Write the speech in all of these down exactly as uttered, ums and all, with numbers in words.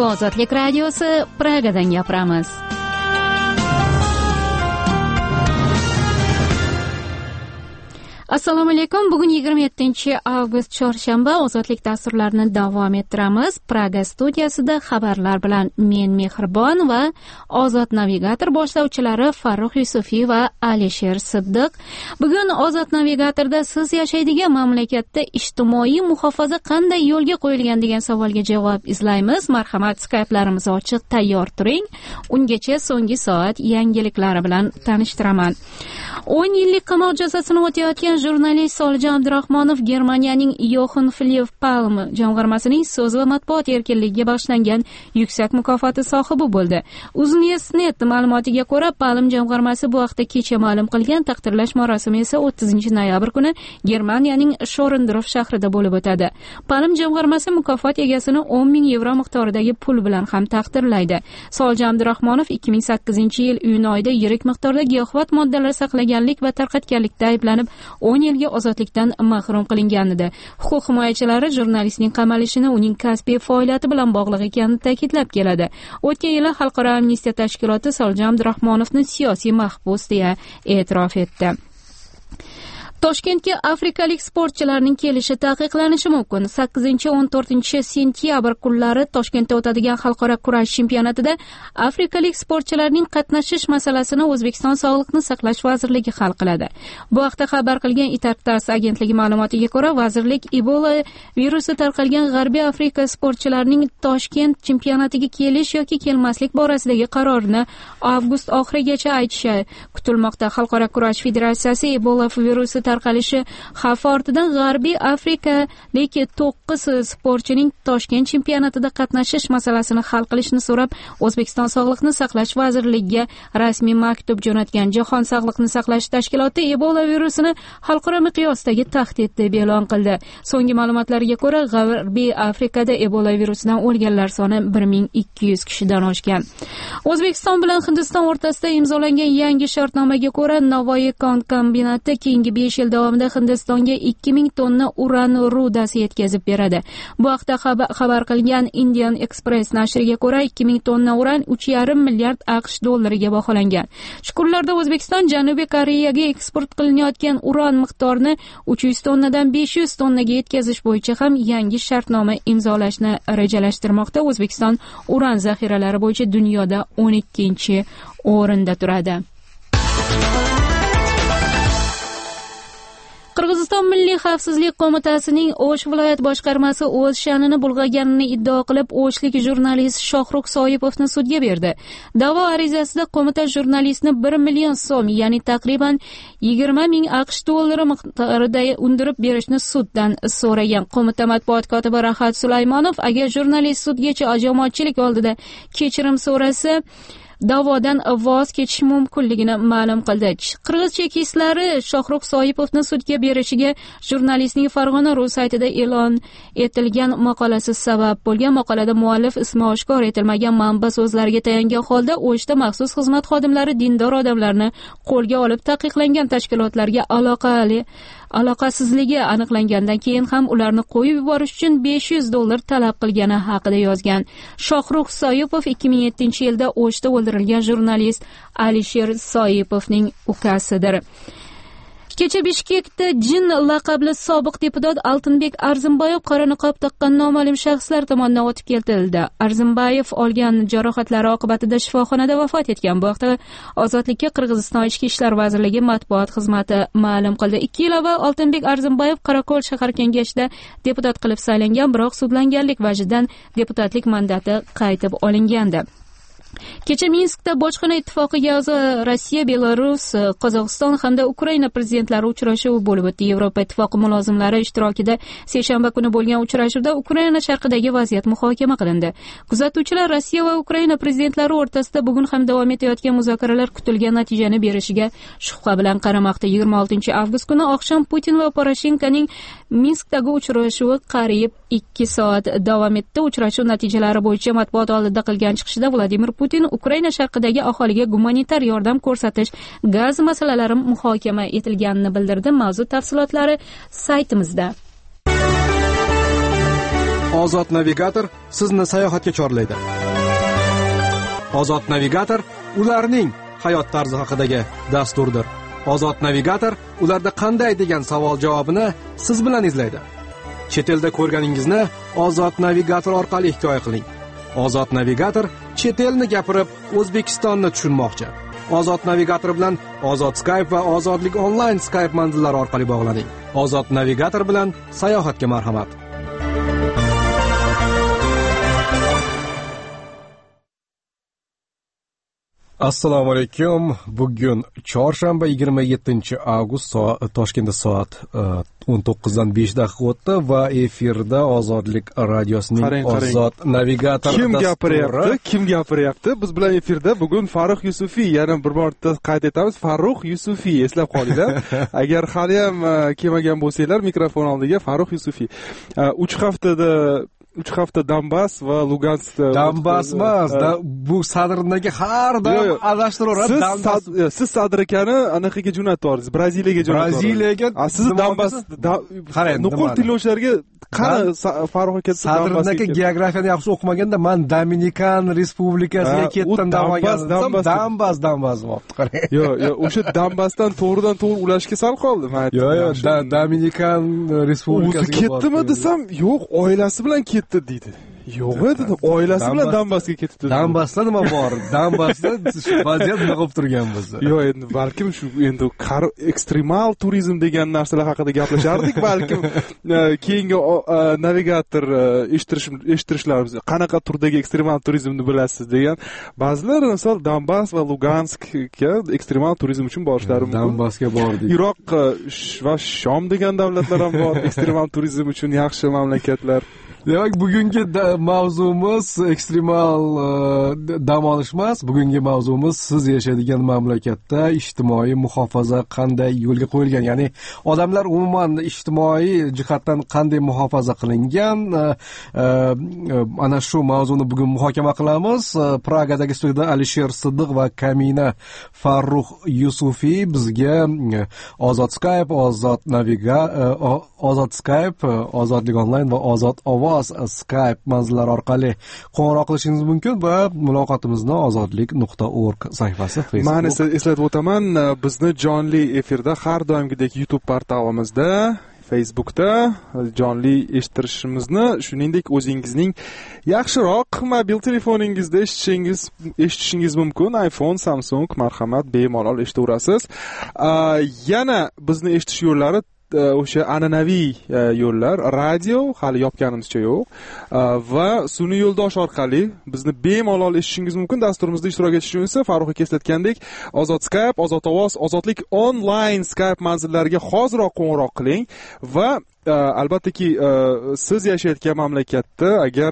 Bu Ozodlik radiosi, Pragadan gapiramiz. Assalomu alaykum. Bugun yigirma yettinchi avgust chorshanba. Ozodlik dasturlarini davom ettiramiz. Praga studiyasida xabarlar bilan men Mehribon va Ozod navigator boshlovchilari Farruh Yusufiy va Alisher Siddiq. Bugun Ozod navigatorda siz yashaydigan mamlakatda ijtimoiy muhofaza qanday yo'lga qo'yilgan degan savolga javob izlaymiz. Marhamat, Skype'larimiz ochiq, tayyor turing. Ungacha so'nggi soat yangiliklari bilan tanishtiraman. o'n yillik qamoq jazosini o'tayotgan jurnalist Soljon Abdurahmonov Germaniyaning Johann-Philipp Palm jamg'armasining so'z va matbuot erkinligiga bag'ishlangan yuksak mukofoti sohibi bo'ldi. Uznesnet ma'lumotiga ko'ra, Palm jamg'armasi bu haqda kecha ma'lum qilgan. Taqdirlash marosimi esa o'ttizinchi noyabr kuni Germaniyaning Shorendorf shahrida bo'lib o'tadi. Palm jamg'armasi mukofot egasini o'n ming yevro miqdoridagi pul bilan ham taqdirlaydi. Soljon Abdurahmonov ikki ming sakkizinchi yil iyun oyida yirik miqdorda giyohvand moddalar saqlaganlik va tarqatganlikda ayblanib o'n yilga ozodlikdan mahrum qilingan edi. Huquq himoyachilari jurnalistning qamalishini uning kasbiy faoliyati bilan bog'liq ekanini ta'kidlab keladi. O'tgan yili Xalqaro amnistiya tashkiloti Soljon Abdurahmonovni siyosiy mahbus deya e'tirof etdi. Toshkentga afrikalik sportchilarning kelishi taqiqlanishi mumkin. sakkizinchi o'n to'rtinchi sentyabr kunlari Toshkentda o'tadigan xalqaro kurash chempionatida afrikalik sportchilarning qatnashish masalasini O'zbekiston Sog'liqni saqlash vazirligi hal qiladi. Bu haqda xabar qilgan Itartas agentligi ma'lumotiga ko'ra, vazirlik Ebola virusi tarqalgan G'arbiy Afrika sportchilarining Toshkent chempionatiga kelish yoki kelmaslik borasidagi qarorini avgust oxirigacha aytishi kutilmoqda. Xalqaro kurash federatsiyasi Ebola virusi tarqalishi xavfi ortidan G'arbiy Afrikalik to'qqiz sportchining Toshkent chempionatida qatnashish masalasini hal qilishni so'rab, O'zbekiston Sog'liqni saqlash vazirligiga rasmiy maktub jo'natgan. Jahon Sog'liqni saqlash tashkiloti Ebola virusini xalqaro miqyosdagi tahdid deb e'lon qildi. So'nggi ma'lumotlarga ko'ra, G'arbiy Afrikada Ebola virusidan o'lganlar soni bir ming ikki yuz kishidan oshgan. O'zbekiston bilan Hindiston o'rtasida imzolangan yangi shartnomaga ko'ra, Navoiy kon kombinati keyingi besh yil davomida Hindistonga ikki ming tonna uran rudasi yetkazib beradi. Bu haqda xabar qilgan Indian Express nashriga ko'ra, ikki ming tonna uran uch yarim milliard AQSh dollariga baholangan. Shu kunlarda O'zbekiston Janubiy Koreyaga eksport qilinayotgan uran miqdorini uch yuz tonnadan besh yuz tonnaga yetkazish bo'yicha ham yangi shartnoma imzolashni rejalashtirmoqda. O'zbekiston uran zaxiralari bo'yicha dunyoda o'n ikkinchi o'rinda turadi. Qirg'iziston Milliy xavfsizlik qo'mitasining O'sh viloyat boshqarmasi o'z sha'nini bulg'aganini iddao qilib, o'shlik jurnalist Shohrux Soipovni sudga berdi. Da'vo arizasida qo'mita jurnalistni bir million so'm, ya'ni taqriban yigirma ming AQSh dollari miqdorida undirib berishni suddan so'ragan. Qo'mita matbuot kotibi Rahat Sulaymonov, agar jurnalist sudgacha jamoatchilik oldida kechirim so'rasa, da'vodan voz kechish mumkinligini ma'lum qildi. Qirg'iz chekistlari Shohrux Soipovni sudga berishiga jurnalistning Farg'ona ru saytida e'lon etilgan maqolasi sabab bo'lgan. Maqolada muallif ismi oshkor etilmagan manba so'zlariga tayangan holda O'shda maxsus xizmat xodimlari dindor odamlarni qo'lga olib taqiqlangan tashkilotlarga aloqali aloqasizligi aniqlangandan keyin ham ularni qo'yib yuborish uchun besh yuz dollar talab qilgani haqida yozgan. Shohrux Soipov ikki ming yettinchi yilda O'shda o'ldirilgan jurnalist Alisher Soipovning ukasidir. Kecha Bishkekda Jin laqabli sobiq deputat Altinbek Arzimbayev qora niqob taqqan noma'lum shaxslar tomonidan otib keltirildi. Arzimbayev olgan jarohatlari oqibatida shifoxonada vafot etgan. Bu haqda Ozodlikka Qirg'iziston Ichki ishlar vazirligi matbuot xizmati ma'lum qildi. ikki yil avval Altinbek Arzimbayev Qorako'l shahar kengashida deputat qilib saylangan, biroq sudlanganlik vajidan deputatlik mandati qaytib olingandi. Kecha Minskda bojxona ittifoqiga a'zo Rossiya, Belarus, Qozog'iston hamda Ukraina prezidentlari uchrashuvi bo'lib o'tdi. Yevropa ittifoqi mulozimlari ishtirokida seshanba kuni bo'lgan uchrashuvda Ukraina sharqidagi vaziyat muhokama qilindi. Kuzatuvchilar Rossiya va Ukraina prezidentlari o'rtasida bugun ham davom etayotgan muzokaralar kutilgan natijani berishiga shubha bilan qaramoqda. yigirma oltinchi avgust kuni oqshom Putin va Poroshenkoning Minskdagi uchrashuvi qariyb ikki soat davom etdi. Uchrashuv natijalari bo'yicha matbuot oldida qilgan chiqishida Vladimir Putin Ukraina sharqidagi aholiga gumanitar yordam ko'rsatish, gaz masalalari muhokama etilganini bildirdi. Mavzu tafsilotlari saytimizda. Ozod navigator sizni sayohatga chorlaydi. Ozod navigator ularning hayot tarzi haqidagi dasturdir. Ozod navigator ularda qanday degan savol javobini siz bilan izlaydi. Chet elda ko'rganingizni Ozod navigator orqali hikoya qiling. Ozod navigator chet elni gapirib O'zbekistonni tushunmoqchi. Ozod navigator bilan Ozod Skype va Ozodlik onlayn Skype manzillari orqali bog'laning. Ozod navigator bilan sayohatga marhamat. Assalomu alaykum. Bugun chorshanba yigirma yettinchi avgust soat Toshkentda soat o'n to'qqiz dan besh daqiqa o'tdi va efirda Ozodlik radiosining qarang, qarang. Ozod navigator kim gapiryapti? Kim gapiryapti? Biz bilan efirda bugun Farruh Yusufiy, yana bir marta qayd etamiz, Farruh Yusufiy, eslab qolinglar. Agar hali ham kelmagan bo'lsanglar, mikrofon oldiga Farruh Yusufiy. uch haftada uch hafta Donbass va Lugansk. Donbass emas, bu sadrdagi har doim adashtiradi. Donbass. Siz sadr ekani anaqaga jo'natib yubordingiz, Braziliyaga jo'natib yubordingiz. Braziliyaga. Siz Donbass qarang, nuqul tinglovchilarga qani Farruh aka sadrdagi geografiyani yaxshi o'qimaganda, men Dominikan Respublikasiga ketdim demoqchiman. Donbass, Donbass bo'libdi, qarang. Yo'q, yo'q, o'sha Donbassdan to'g'ridan to'g'ri ulashga sal qoldi. Yo'q, yo'q, Dominikan Respublikasiga ketdimi desam, yo'q, oilasi bilan ketdi deydi. Yo'q edi, oilasi bilan Donbassga ketibdi. Donbassda nima bor? Donbassda vaziyat nima qilib turgan bo'lsa. Yo'q, endi balkim shu endi ekstremal turizm degan narsalar haqida gaplashardik, balkim keyingi navigator eshittirish eshittirishlarimiz qanaqa turdagi ekstremal turizmni bilasiz degan. Ba'zilar misol Donbass va Luganskga ekstremal turizm uchun borishlari mumkin. Donbassga bordik. Iroq va Shom degan davlatlar ham bor ekstremal turizm uchun yaxshi mamlakatlar. Demak, bugungi mavzumiz ekstremal dam olish emas. Bugungi mavzumiz siz yashaydigan mamlakatda ijtimoiy muhofaza qanday yo'lga qo'yilgan, ya'ni odamlar umuman ijtimoiy jihatdan qanday muhofaza qilingan, ana shu mavzuni bugun muhokama qilamiz. Pragadagi studiyada Alisher Siddiq va Kamina Farruh Yusufiy bizga Ozod Skype, Ozod navigator, Ozod Skype, Ozodlik onlayn va Ozod ovoz Skype manzillari orqali qo'ng'iroq qilishingiz mumkin va muloqotimizni ozodlik nuqta org sahifasi, Facebook. Men esa eslatib o'taman, bizni jonli efirda har doimgidek YouTube portalimizda, Facebookda jonli eshittirishimizni, shuningdek o'zingizning yaxshiroq mobil telefoningizda eshitishingiz eshitishingiz mumkin. iPhone, Samsung, marhamat, bemalol eshitaverasiz. Yana bizni eshitish yo'llari o'sha an'anaviy yo'llar, radio hali yopganimizcha yo'q, va sun'iy yo'ldosh orqali bizni bemalol eshitishingiz mumkin. Dasturimizda ishtirok etish uchun esa Farruh aka eslatgandek, Ozod Skype, Ozod ovoz, Ozodlik onlayn Skype manzillariga hoziroq qo'ng'iroq qiling va albattaki siz yashayotgan mamlakatda agar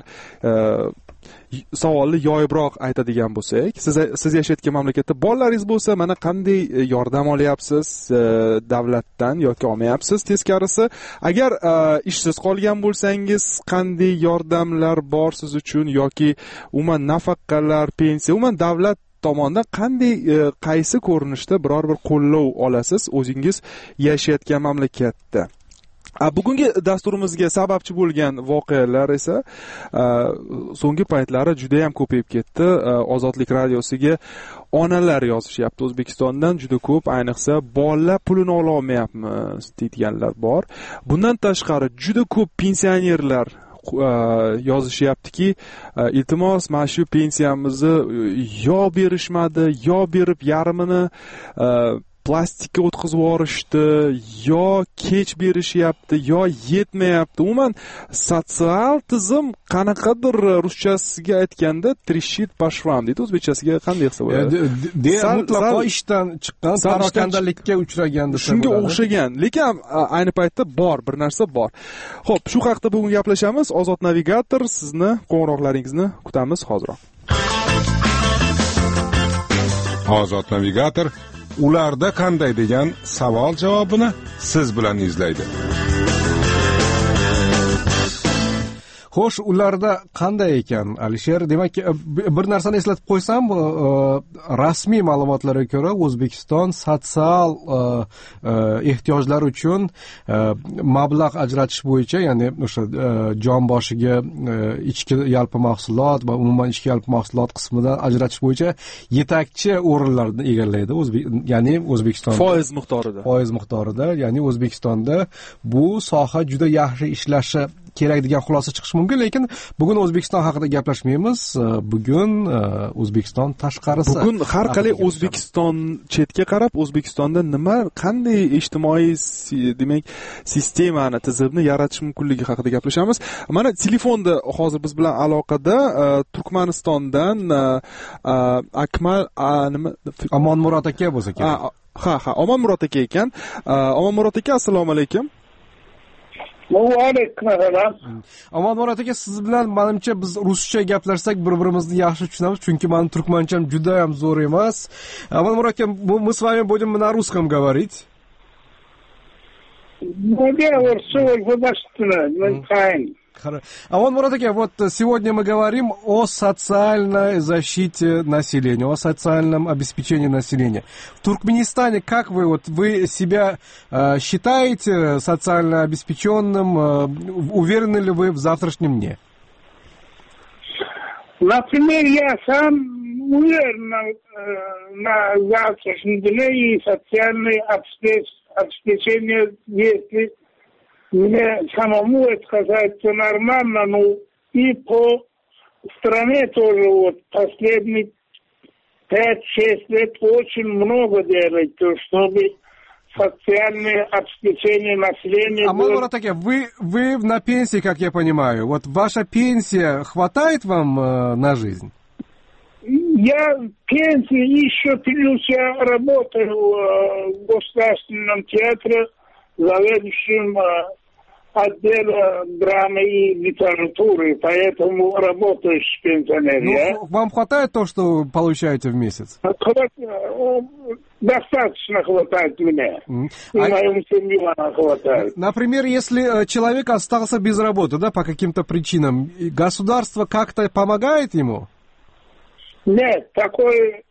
savolni yoyibroq aytadigan bo'lsak, siz siz yashayotgan mamlakatda bolalaringiz bo'lsa, mana qanday yordam olyapsiz davlatdan yoki olmayapsiz, teskarisi agar ishsiz qolgan bo'lsangiz, qanday yordamlar bor siz uchun, yoki umuman nafaqalar, pensiya, umuman davlat tomonidan qanday qaysi ko'rinishda biror bir qo'llov olasiz o'zingiz yashayotgan mamlakatda. Bugungi dasturimizga sababchi bo'lgan voqealar esa so'nggi paytlari juda ham ko'payib ketdi. Ozodlik radiosiga onalar yozishyapti O'zbekistondan juda ko'p, ayniqsa bolalar pulini ola olmayapmiz deydiganlar bor. Bundan tashqari juda ko'p pensionerlar yozishyaptiki, iltimos mana shu pensiyamizni yo berishmadi, yo berib yarmini plastikka o'tkazib yuborishdi, yo kech berishyapti, yo yetmayapti. Umuman sotsial tizim qanaqadir ruschasiga aytganda trishit pashvam deydi, o'zbekchasiga qanday qilsa bo'ladi? Mutlaqo ishdan chiqqan, parokandalikka uchragan desa shunga o'xshagan. Lekin ayni paytda bor, bir narsa bor. Xo'p, shu haqda bugun gaplashamiz. Ozod navigator, sizni qo'ng'iroqlaringizni kutamiz hoziroq. Ozod navigator ularda qanday degan savol javobini siz bilan izlaydi. xo'sh, ularda qanday ekan, Alisher? Demak, bir narsani eslatib qo'ysam, rasmiy ma'lumotlarga ko'ra O'zbekiston sotsial ehtiyojlar uchun mablag' ajratish bo'yicha, ya'ni o'sha jon boshiga ichki yalpi mahsulot va umuman ichki yalpi mahsulot qismidan ajratish bo'yicha yetakchi o'rinlarni egallaydi, ya'ni O'zbekiston foiz miqdorida. Foiz miqdorida, ya'ni O'zbekistonda bu soha juda yaxshi ishlashi kerak degan xulosa chiqishi mumkin, lekin bugun O'zbekiston haqida gaplashmaymiz. Bugun O'zbekiston tashqarisi. Bugun har qalay O'zbekiston chetga qarab, O'zbekistonda nima, qanday ijtimoiy, demak, sistemani, tizimni yaratish mumkinligi haqida gaplashamiz. Mana telefonda hozir biz bilan aloqada Turkmanistondan Akmal nima Omonmurod aka bo'lsa kerak. Ha, ha, Omonmurod aka ekan. Omonmurod aka, assalomu alaykum. Omonmurod aka, siz bilan menimcha biz ruscha gaplashsak bir-birimizni yaxshi tushunamiz, chunki mening turkmancham juda ham zo'r emas. Omonmurod aka, мы с вами будем на русском говорить. Оmonmurod aka, вот сегодня мы говорим о социальной защите населения, о социальном обеспечении населения. В Туркменистане, как вы, вот, вы себя э, считаете социально обеспеченным? Э, уверены ли вы в завтрашнем дне? Например, я сам уверен на, на завтрашнем дне и социальное обеспечение, если мне самому это касается нормально, ну и по стране тоже вот последние пять-шесть лет очень много делать, чтобы социальное обеспечение населения... А было... Таки, вы, вы на пенсии, как я понимаю. Вот ваша пенсия хватает вам э, на жизнь? Я пенсии еще плюс я работаю в Государственном театре заведующим отдела драмы и литературы, поэтому работаю с пенсионерами. Ну, вам хватает то, что вы получаете в месяц? Достаточно хватает мне. Mm. И а... моему семью она хватает. Например, если человек остался без работы, да, по каким-то причинам, государство как-то помогает ему? Нет, такое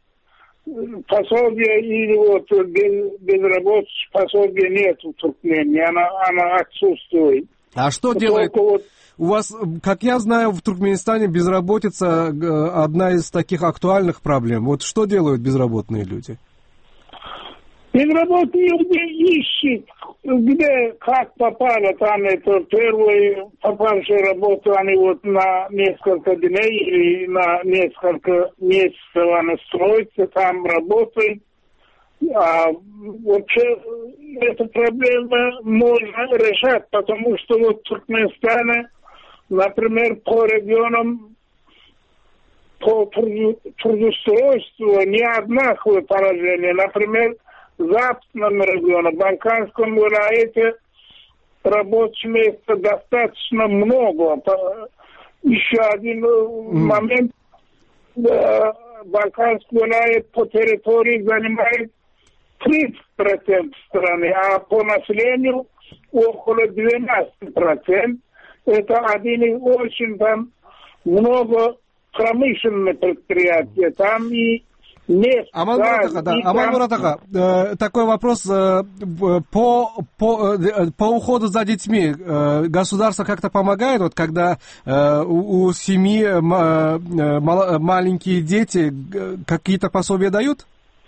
пособие или вот без, безработицы пособия нет в Туркмении, она, она отсутствует. А что Только делает? Вот... У вас, как я знаю, в Туркменистане безработица одна из таких актуальных проблем. Вот что делают безработные люди? Безработные люди ищут, где, как попало, там это первую попавшую работу, они вот на несколько дней или на несколько месяцев они строятся, там работают. А вообще эту проблему можно решать, потому что вот в Туркменистане, например, по регионам, по трудоустройству не одинаковое положение. Например, в западном регионе, в Балканском вилаяте рабочих мест достаточно много. Еще один mm. момент, Балканский вилайет по территории занимает тридцать процентов страны, а по населению около двенадцать процентов. Это один из очень там много промышленных предприятий. Там и Оmonmurod aka, да, Omonmurod aka, э, такой вопрос э, по, по, э, по уходу за детьми э, государство как-то помогает, вот когда э, у, у семьи э, мал, маленькие дети какие-то пособия дают?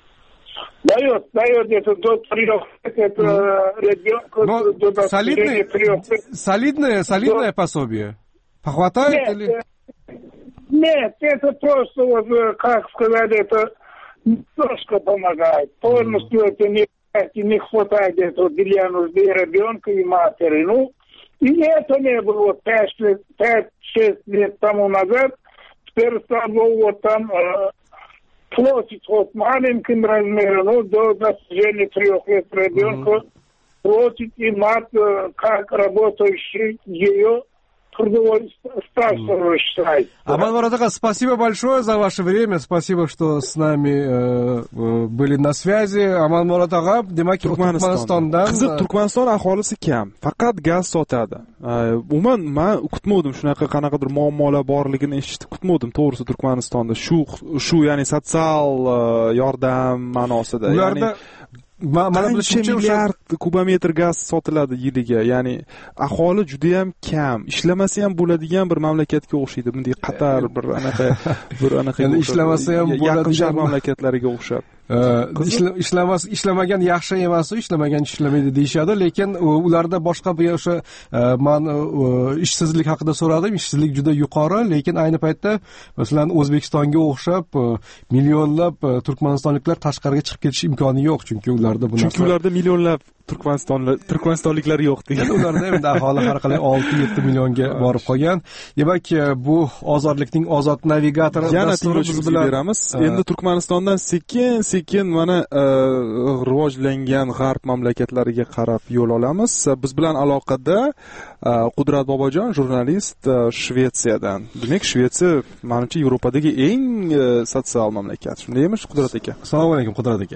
Дает, дает это до трех, это mm. ребенка до, до солидное, трех. Солидное, солидное до... пособие? Похватает нет, или? Нет, это просто, вот, как сказать, это немножко помогает. Полностью mm. это не, не хватает этого для нужды ребенка и матери. Ну, и это не было пять-шесть лет тому назад. Теперь стало вот там э, платить вот маленьким размером, ну, до достижения трех лет ребенка mm. платить и мать, как работающий ее, трудовой стаж считать. Аманмурат ага, спасибо большое за ваше время, спасибо, что с нами э, были на связи. Аманмурат ага, demak Turkmanistondan. Qiziq, Turkmaniston aholisi kam, faqat gaz sotadi. Umuman men kutmadim shunaqa qanaqadir muammolar borligini eshitib kutmadim, to'g'risi Turkmanistonda shu shu ya'ni sotsial yordam ma'nosida. Ya'ni mana bilishimcha milliard kubometr gaz sotiladi yiliga. Ya'ni aholi juda ham kam. Ishlamasa ham bo'ladigan bir mamlakatga o'xshaydi. Bunday Qatar bir anaqa bir anaqa ishlamasa ham bo'ladigan mamlakatlarga o'xshab. ishlamas ishlamagan yaxshi emas, ishlamagan ishlamaydi deyshadi, lekin ularda boshqa bir o'sha men ishsizlik haqida so'radim. Ishsizlik juda yuqori, lekin ayni paytda masalan O'zbekistonga o'xshab millionlab turkmanistonliklar tashqariga chiqib ketish imkoni yo'q, chunki ularda bu narsa chunki ularda millionlab Turkmanistonlik turkmanistonliklar yo'q degan. Ularda endi aholi har qalay olti yetti millionga borib qolgan. Demak, bu ozodlikning ozod navigatori dasturimiz bilan beramiz. Endi Turkmanistondan sekin sekin mana rivojlangan g'arb mamlakatlariga qarab yo'l olamiz. Biz bilan aloqada Qudrat Bobojon, jurnalist, Shvetsiyadan. Demak, Shvetsiya menimcha Yevropadagi eng sotsial mamlakat. Shundaymi, Qudrat aka? Assalomu alaykum, Qudrat aka.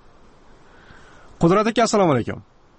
Qudrat aka, assalomu alaykum.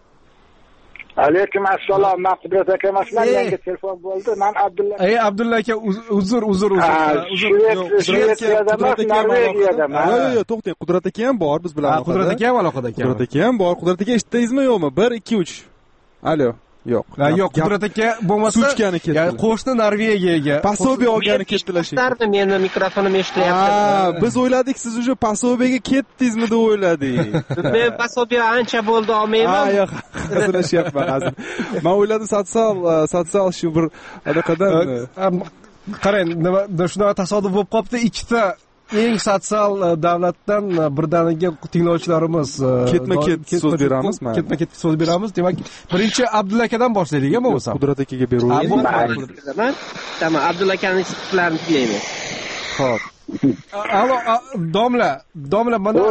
Alaykum assalom. Men Qudrat aka emasman, yangi telefon bo'ldi. Men Abdulla. Ey Abdulla aka, uzr, uzr, uzr. Shvetsiyada emas, Norvegiyadaman. Yo'q, yo'q, to'xtang. Qudrat aka ham bor biz bilan. Qudrat aka ham aloqada ekan. Qudrat aka ham bor. Qudrat aka eshitdingizmi yo'qmi? bir ikki uch. Alo. Yo'q. Yo'q, Qudrat aka bo'lmasa, ya'ni qo'shni Norvegiyaga pasobiya olgani ketdilar shekilli. Meni mikrofonim eshitmayapti. Ha, biz o'yladik siz уже pasobiyaga ketdingizmi deb o'yladik. Men pasobiya ancha bo'ldi olmayman. Ha, yo'q, hazillashyapman hozir. Men o'yladim sotsial sotsial shu bir anaqadan qarang, nima shunaqa tasodif bo'lib qolibdi, ikkita eng sotsial davlatdan birdaniga tinglovchilarimiz ketma-ket so'z beramiz. Ketma-ket so'z beramiz. Demak, birinchi Abdulla akadan boshlaylik, ham bo'lsa. Qudrat akaga beraveramiz. Tamam, Abdulla akaning sifatlarini tinglaymiz. Xo'p. Alo, domla, domla, mana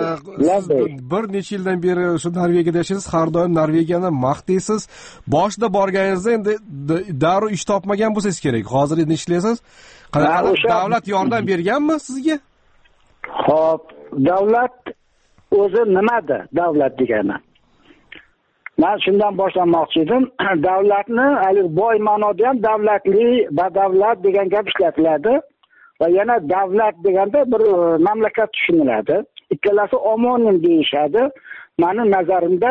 bir necha yildan beri shu Norvegiyada yashaysiz, har doim Norvegiyani maqtaysiz. Boshida borganingizda endi darrov ish topmagan bo'lsangiz kerak. Hozir endi ishlaysiz. Davlat yordam berganmi sizga? Xo'p, davlat o'zi nimadir? Davlat degani. Men shundan boshlamoqchi edim. Davlatni, hali boy ma'noda ham davlatli, badavlat degan gap ishlatiladi. Va yana davlat deganda bir mamlakat tushuniladi. Ikkalasi omonim deyishadi. Mening nazarimda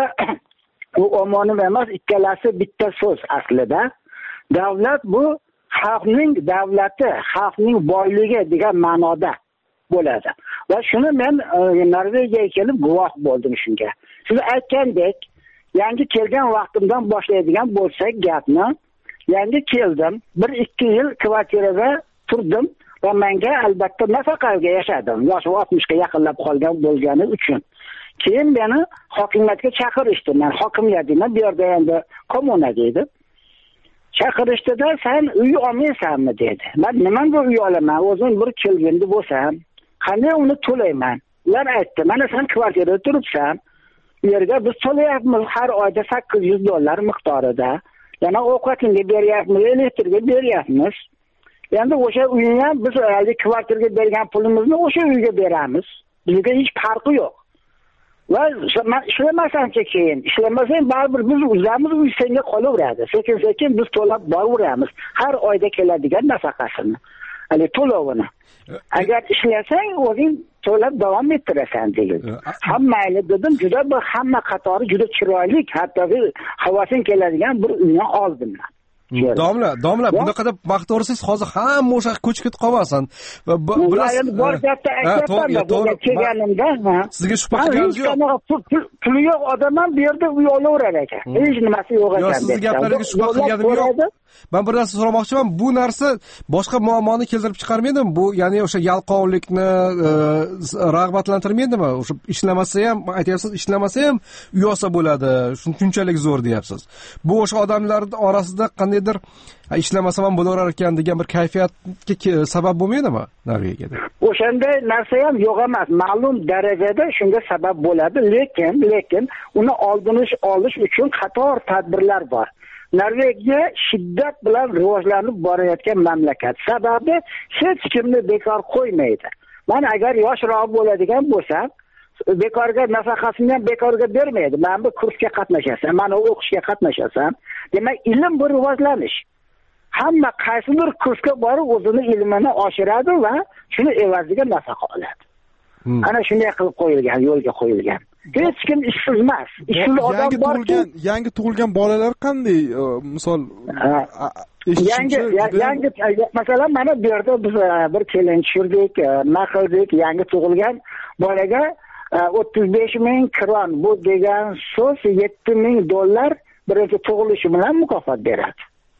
u omonim emas, ikkalasi bitta so'z aslida. Davlat bu xalqning davlati, xalqning boyligi degan ma'noda bo'ladi. Va shuni men Norvegiyaga kelib guvoh bo'ldim shunga. Siz aytgandek, yangi kelgan vaqtimdan boshlaydigan bo'lsak gapni, yangi keldim, bir ikki yil kvartirada turdim va menga albatta nafaqaga yashadim. Yoshi oltmishga yaqinlab qolgan bo'lgani uchun. Keyin meni hokimiyatga chaqirishdi. Men hokimiyat deyman, bu yerda endi kommuna deydi. Chaqirishdida sen uy olmaysanmi dedi. Men nimaga uy olaman? O'zim bir kelgindi bo'lsam, qanday uni to'layman? Ular aytdi, mana sen kvartirada turibsan, u yerga biz to'layapmiz har oyda sakkiz yuz dollar miqdorida. Yana ovqatingga beryapmiz, elektrga beryapmiz. Endi o'sha uyni ham biz hali kvartirga bergan pulimizni o'sha uyga beramiz. Bizga hech farqi yo'q. Va ishlamasancha keyin, ishlamasang baribir biz o'zimiz uy senga qolaveradi. Sekin-sekin biz to'lab boraveramiz. Har oyda keladigan nafaqasini, hali to'lovini. Agar ishlasang, o'zing to'lab davom ettirasan dedi. Hammayni dedim, juda bir hamma qatori juda chiroyli, hatto havosin keladigan bir uyni oldim men. Domla, domla, bunaqa deb maqtaversiz, hozir hamma o'sha ko'chib ketib qolmasin. Va bilasiz, bor gapda aytayapman, kelganimda, sizga shubha qilganingiz yo'q. Puli yo'q odam ham bu yerda uy olaverar ekan. Hech nimasi yo'q ekan. Yo'q, siz gaplariga shubha qilganim yo'q. Men bir narsa so'ramoqchiman, bu narsa boshqa muammoni keltirib chiqarmaydimi? Bu, ya'ni o'sha yalqovlikni rag'batlantirmaydimi? O'sha ishlamasa ham, aytyapsiz, ishlamasa ham uy olsa bo'ladi. Shunchalik zo'r deyapsiz. Bu o'sha odamlar orasida qanday qandaydir ishlamasam ham bo'laverar ekan degan bir kayfiyatga sabab bo'lmaydimi Norvegiyada? O'shanday narsa ham yo'q emas. Ma'lum darajada shunga sabab bo'ladi, lekin lekin uni oldini olish uchun qator tadbirlar bor. Norvegiya shiddat bilan rivojlanib borayotgan mamlakat. Sababi hech kimni bekor qo'ymaydi. Men agar yoshroq bo'ladigan bo'lsam, bekorga nafaqasini ham bekorga bermaydi. Men bu kursga qatnashasam, men o'qishga qatnashasam, demak ilm bu rivojlanish. Hamma qaysidir kursga borib o'zini ilmini oshiradi va shuni evaziga nafaqa oladi. Hmm. Ana shunday qilib qo'yilgan, yo'lga qo'yilgan. Hech kim ishsiz emas. Ishsiz odam borki, yangi tug'ilgan bolalar qanday, misol yangi yangi masalan mana bu yerda biz bir kelin tushirdik, nima qildik, yangi tug'ilgan bolaga o'ttiz besh ming kron, bu degan so'z yetti ming dollar birinchi tug'ilishi bilan mukofot beradi.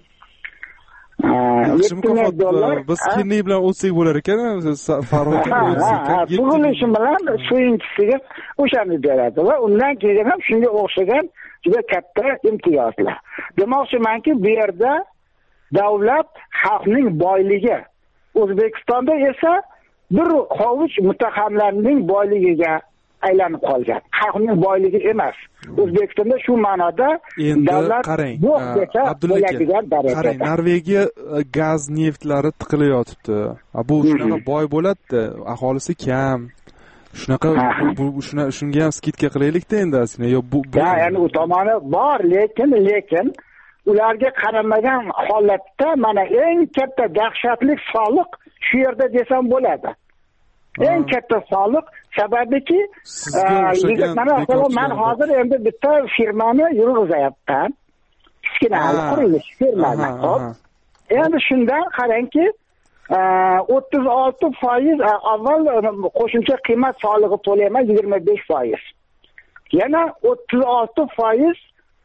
Yaxshi mukofot dollar biz kinni bilan o'tsak bo'lar ekan, Farruh aka. Tug'ilishi bilan suyunchisiga o'shani beradi va undan keyin ham shunga o'xshagan juda katta imtiyozlar. Demoqchimanki, bu yerda davlat xalqning boyligi, O'zbekistonda esa bir hovuch mutaxamlarning boyligiga aylanib qolgan. Xalqning boyligi emas. O'zbekistonda shu ma'noda davlat bo'ladigan darajada. Qarang, Norvegiya gaz neftlari tiqilib yotibdi. Bu shunaqa boy bo'ladi, aholisi kam. Shunaqa bu shuna shunga ham skidka qilaylik-da endi aslida. Yo bu ya'ni u tomoni bor, lekin lekin ularga qaramagan holatda mana eng katta dahshatli soliq shu yerda desam bo'ladi. Eng katta soliq sababiki mana men hozir endi bitta firmani yurg'izayapman. Kichkina qurilish firmasi. Endi shundan qarangki, o'ttiz olti foiz avval qo'shimcha qiymat solig'i to'layman, yigirma besh foiz. Yana o'ttiz olti foiz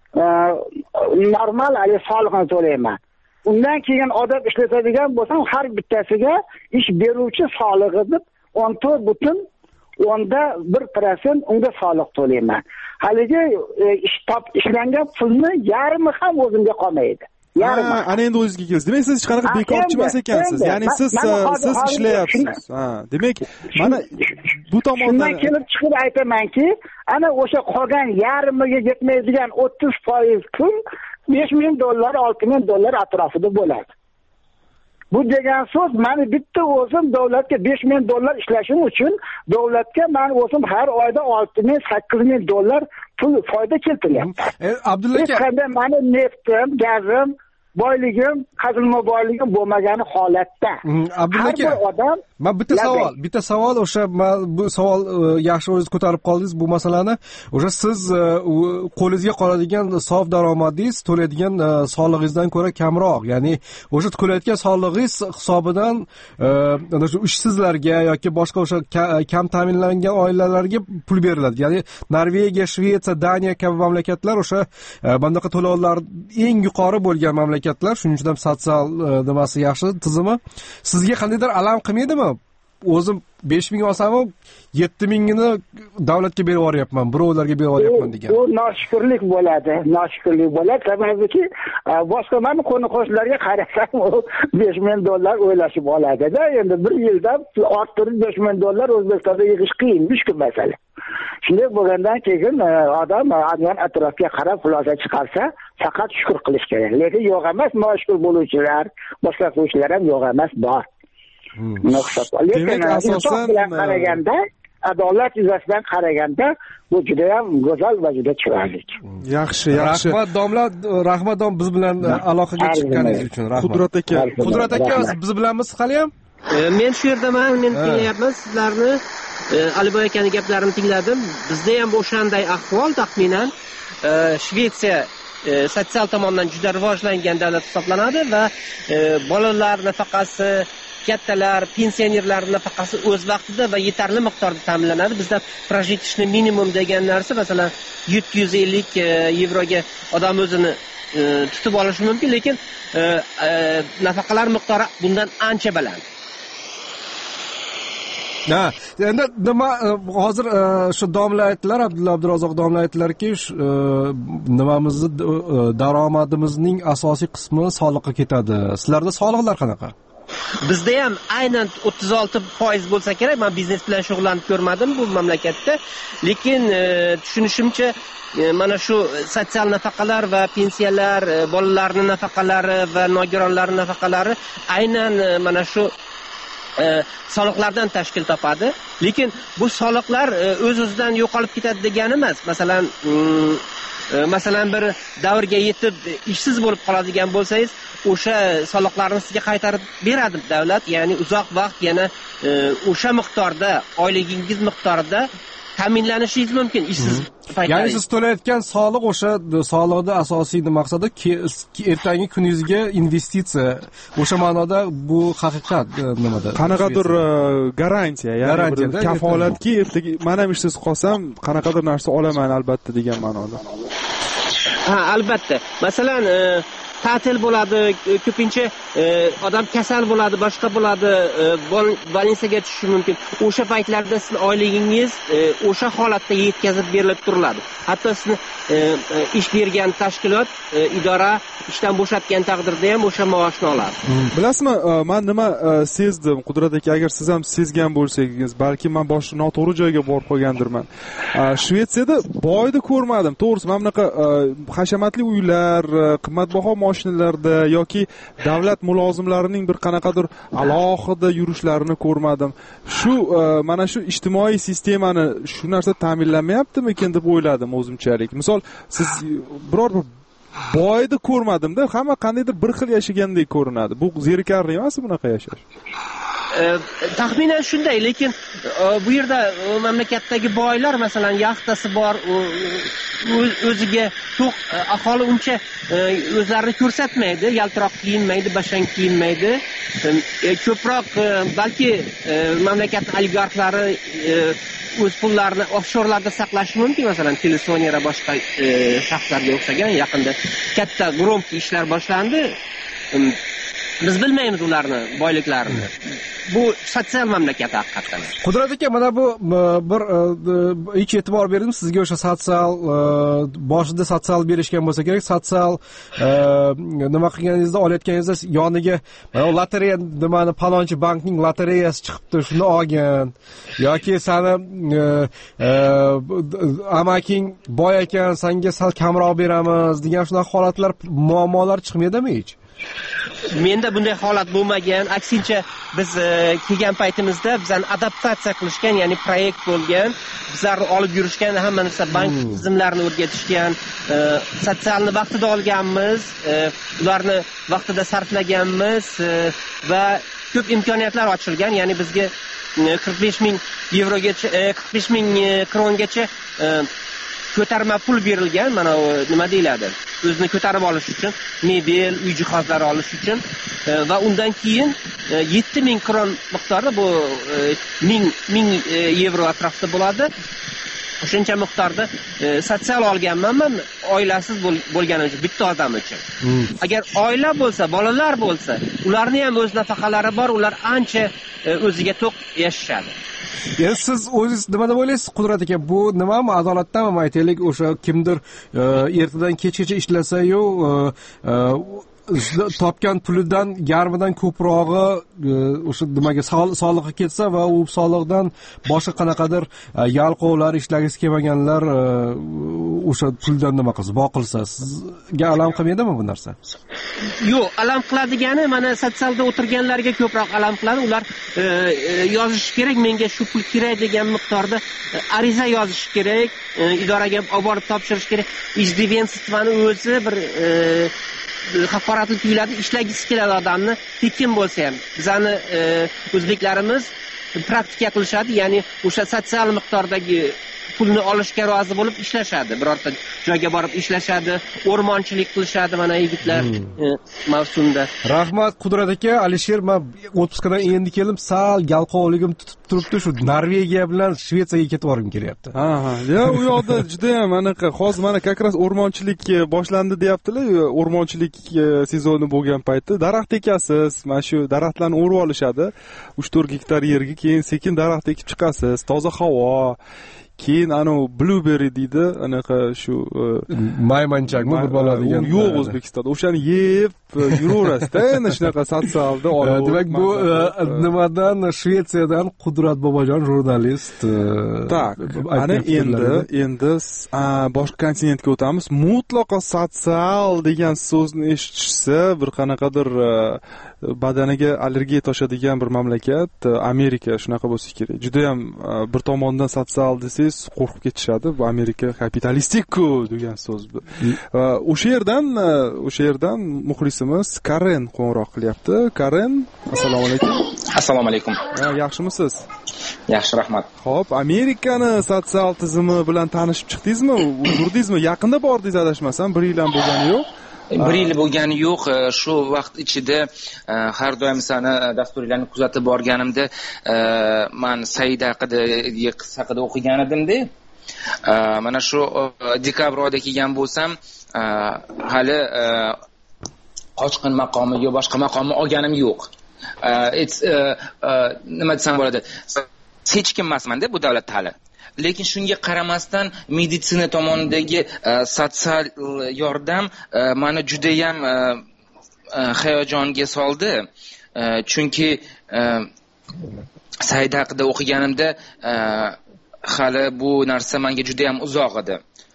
normal ali solig'ini to'layman. Undan keyin odam ishlatadigan bo'lsam, har bittasiga ish beruvchi solig'i deb o'n to'rt butun o'nda bir prosent unga soliq to'layman. Haligi ishlangan pulni yarmi ham o'zimga qolmaydi. Yarmi. Ana endi o'zingizga kelsiz. Demak, siz hech qanaqa bekorchi emas ekansiz. Ya'ni siz siz ishlayapsiz. Ha, demak, mana bu tomondan shundan kelib chiqib aytamanki, ana o'sha qolgan yarmiga yetmaydigan o'ttiz foiz pul besh ming dollar, olti ming dollar atrofida bo'ladi. Bu degan so'z, meni bitta o'zim davlatga besh ming dollar ishlashim uchun davlatga men o'zim har oyda olti ming, sakkiz ming dollar pul foyda keltiryapman. E, Abdulla aka, qanday meni neftim, gazim, boyligim, qazilma boyligim bo'lmagani holatda. Abdulla aka, odam men bitta savol, bitta savol o'sha bu savol yaxshi o'zingiz ko'tarib qoldingiz bu masalani. O'sha siz qo'lingizga qoladigan sof daromadingiz to'laydigan solig'ingizdan ko'ra kamroq, ya'ni o'sha to'layotgan solig'ingiz hisobidan ana shu ishsizlarga yoki boshqa o'sha kam ta'minlangan oilalarga pul beriladi. Ya'ni Norvegiya, Shvetsiya, Daniya kabi mamlakatlar o'sha bundaqa to'lovlar eng yuqori bo'lgan mamlakatlar, shuning uchun ham sotsial nimasi yaxshi tizimi. Sizga qandaydir alam qilmaydimi? O'zim besh ming olsam, yetti mingini davlatga berib yuboryapman, birovlarga berib yuboryapman degan. Bu noshukrlik bo'ladi, noshukrlik bo'ladi. Sababiki boshqa mana qo'ni-qo'shnilarga qarasam, u besh ming dollar o'ylashib oladi-da. Endi bir yilda orttirib besh ming dollar O'zbekistonda yig'ish qiyin, mushkul masala. Shunday bo'lgandan keyin odam adyon atrofga qarab xulosa chiqarsa, faqat shukr qilish kerak. Lekin yo'q emas, noshukur bo'luvchilar, boshqa qo'shnilar ham yo'q emas, bor. Lekin asosan bilan qaraganda, adolat yuzasidan qaraganda bu juda ham go'zal va juda chiroyli. Yaxshi, yaxshi. Rahmat domla, rahmat dom biz bilan aloqaga chiqqaningiz uchun rahmat. Qudrat aka, Qudrat aka biz bilanmiz hali ham? Men shu yerdaman, men tinglayapman sizlarni. Aliboy akaning gaplarini tingladim. Bizda ham o'shanday ahvol taxminan. Shvetsiya sotsial tomondan juda rivojlangan davlat hisoblanadi va bolalar nafaqasi, kattalar, pensionerlar nafaqasi o'z vaqtida va yetarli miqdorda ta'minlanadi. Bizda прожиточный minimum degan narsa, masalan, yetti yuz ellik yevroga odam o'zini tutib olishi mumkin, lekin nafaqalar miqdori bundan ancha baland. Ha, endi nima hozir shu domla aytdilar, Abdulla Abdurazzoq domla aytdilarki, nimamizni daromadimizning asosiy qismi soliqqa ketadi. Sizlarda soliqlar qanaqa? Bizda ham aynan o'ttiz olti foiz bo'lsa kerak. Men biznes bilan shug'ullanib ko'rmadim bu mamlakatda, lekin tushunishimcha mana shu sotsial nafaqalar va pensiyalar, bolalarning nafaqalari va nogironlarning nafaqalari aynan mana shu soliqlardan tashkil topadi. Lekin bu soliqlar o'z-o'zidan yo'qolib ketadi degani emas. Masalan, masalan bir davrga yetib ishsiz bo'lib qoladigan bo'lsangiz, o'sha soliqlarni sizga qaytarib beradi davlat, ya'ni uzoq vaqt yana o'sha miqdorda, oyligingiz miqdorida ta'minlanishingiz mumkin ishsiz paytda. Ya'ni siz to'layotgan soliq o'sha soliqning asosiy maqsadi ertangi kuningizga investitsiya. O'sha ma'noda bu haqiqat nimada? Qanaqadir garantiya, ya'ni kafolatki ertaga men ham ishsiz qolsam, qanaqadir narsa olaman albatta degan ma'noda. Ha, albatta. Masalan, ta'til bo'ladi, ko'pincha odam kasal bo'ladi, boshqa bo'ladi, bolnisaga tushishi mumkin. O'sha paytlarda sizning oyligingiz o'sha holatda yetkazib berilib turiladi. Hatto sizni ish bergan tashkilot, idora ishdan bo'shatgan taqdirda ham o'sha maoshni oladi. Bilasizmi, men nima sezdim, Qudrat aka, agar siz ham sezgan bo'lsangiz, balki men bosh noto'g'ri joyga borib qolgandirman. Shvetsiyada boyni ko'rmadim. To'g'risi, men bunaqa hashamatli uylar, qimmatbaho mashinalarda yoki davlat mulozimlarining bir qanaqadir alohida yurishlarini ko'rmadim. Shu mana shu ijtimoiy sistemani shu narsa ta'minlamayaptimikin deb o'yladim o'zimchalik. Misol, siz biror bir boyni ko'rmadim-da, hamma qandaydir bir xil yashagandek ko'rinadi. Bu zerikarli emasmi bunaqa yashash? Taxminan shunday, lekin bu yerda mamlakatdagi boylar, masalan, yaxtasi bor, o'ziga to'q aholi uncha o'zlarini ko'rsatmaydi, yaltiroq kiyinmaydi, bashang kiyinmaydi. Ko'proq balki mamlakat oligarxlari o'z pullarini offshorlarda saqlashi mumkin, masalan, Telesoner va boshqa shaxslarga o'xshagan yaqinda katta gromki ishlar boshlandi. Biz bilmaymiz ularni boyliklarini. Bu sotsial mamlakat haqiqatan. Qudrat aka, mana bu bir hech e'tibor berdim sizga, o'sha sotsial boshida sotsial berishgan bo'lsa kerak, sotsial nima qilganingizda, olayotganingizda yoniga mana lotereya, nimani palonchi bankning lotereyasi chiqibdi, shuni olgan yoki seni amaking boy ekan, senga sal kamroq beramiz degan shunaqa holatlar, muammolar chiqmaydimi hech? Menda bunday holat bo'lmagan. Aksincha, biz kelgan paytimizda bizani adaptatsiya qilishgan, ya'ni proyekt bo'lgan. Bizlarni olib yurishgan, hamma narsa bank tizimlarini o'rgatishgan, sotsialni vaqtida olganmiz, ularni vaqtida sarflaganmiz va ko'p imkoniyatlar ochilgan. Ya'ni bizga qirq besh ming yevrogacha, qirq besh ming krongacha ko'tarma pul berilgan. Mana nima deyiladi? O'zini ko'tarib olish uchun, mebel, uy jihozlari olish uchun va undan keyin yetti ming kron miqdorida, bu ming yevro atrofida bo'ladi. O'shancha miqdorda sotsial olganman men oilasiz bo'lganim uchun, bitta odam uchun. Agar oila bo'lsa, bolalar bo'lsa, ularning ham o'z nafaqalari bor, ular ancha o'ziga to'q yashashadi. Ya siz o'zingiz nima deb o'ylaysiz, Qudrat aka? Bu nimami, adolatdanmi aytaylik, o'sha kimdir ertadan kechgacha ishlasa-yu, topgan pulidan yarmidan ko'prog'i o'sha nimaga soliqqa ketsa va u soliqdan boshqa qanaqadir yalqovlar, ishlagisi kelmaganlar o'sha puldan nima qilsa, boqilsa, sizga alam qilmaydimi bu narsa? Yo'q, alam qiladigani mana sotsialda o'tirganlarga ko'proq alam qiladi. Ular yozish kerak, menga shu pul kerak degan miqdorda ariza yozish kerak, idoraga olib borib topshirish kerak. Ijdivensitvani o'zi bir haqoratli tuyuladi, ishlagisi keladi odamni, tekin bo'lsa ham. Bizani o'zbeklarimiz praktika qilishadi, ya'ni o'sha sotsial miqdordagi pulni olishga rozi bo'lib ishlashadi, birorta joyga borib ishlashadi, o'rmonchilik qilishadi mana yigitlar mavsumda. Rahmat Qudrat aka. Alisher, men отпускаdan endi kelib, sal yalqovligim tutib turibdi, shu Norvegiya bilan Shvetsiyaga ketib borgim kelyapti. Ha ha. Ya u yoqda juda ham anaqa hozir mana как раз o'rmonchilik boshlandi deyaptilar. O'rmonchilik sezoni bo'lgan paytda daraxt ekasiz, mana shu daraxtlarni o'rib olishadi. uch to'rt gektar yerga, keyin sekin daraxt ekib chiqasiz, toza havo. Keyin anu blueberry deydi, anaqa shu maymanchakmi bir bola degan. Yo'q O'zbekistonda. O'shani yeb yuraverasiz-da, endi shunaqa satsalda olib. Demak, bu nimadan Shvetsiyadan Qudrat Bobojon jurnalist. Tak. Ana endi endi boshqa kontinentga o'tamiz. Mutlaqo satsal degan so'zni eshitishsa, bir qanaqadir badaniga allergiya toshadigan bir mamlakat Amerika shunaqa bo'lsa kerak. Juda ham bir tomondan satsal desangiz qo'rqib ketishadi. Bu Amerika kapitalistik-ku degan so'z bu. O'sha yerdan o'sha yerdan muxlisimiz Karen qo'ng'iroq qilyapti. Karen, assalomu alaykum. Assalomu alaykum. Yaxshimisiz? Yaxshi, rahmat. Xo'p, Amerikani sotsial tizimi bilan tanishib chiqdingizmi? Yurdingizmi? Yaqinda bordingiz adashmasam, bir yil ham bo'lgani yo'q. Bir yil bo'lgani yo'q. Shu vaqt ichida har doim sani dasturinglarni kuzatib borganimda men Saida haqida qissa haqida o'qigan edimda. Mana shu dekabr oyida kelgan bo'lsam, hali qochqin maqomi yo boshqa maqomni olganim yo'q. Nima desam bo'ladi? Hech kim emasman-da bu davlatda hali. Lekin shunga qaramasdan meditsina tomonidagi sotsial yordam meni juda ham hayajonga soldi. Chunki Said haqida o'qiganimda hali bu narsa menga juda ham uzoq edi.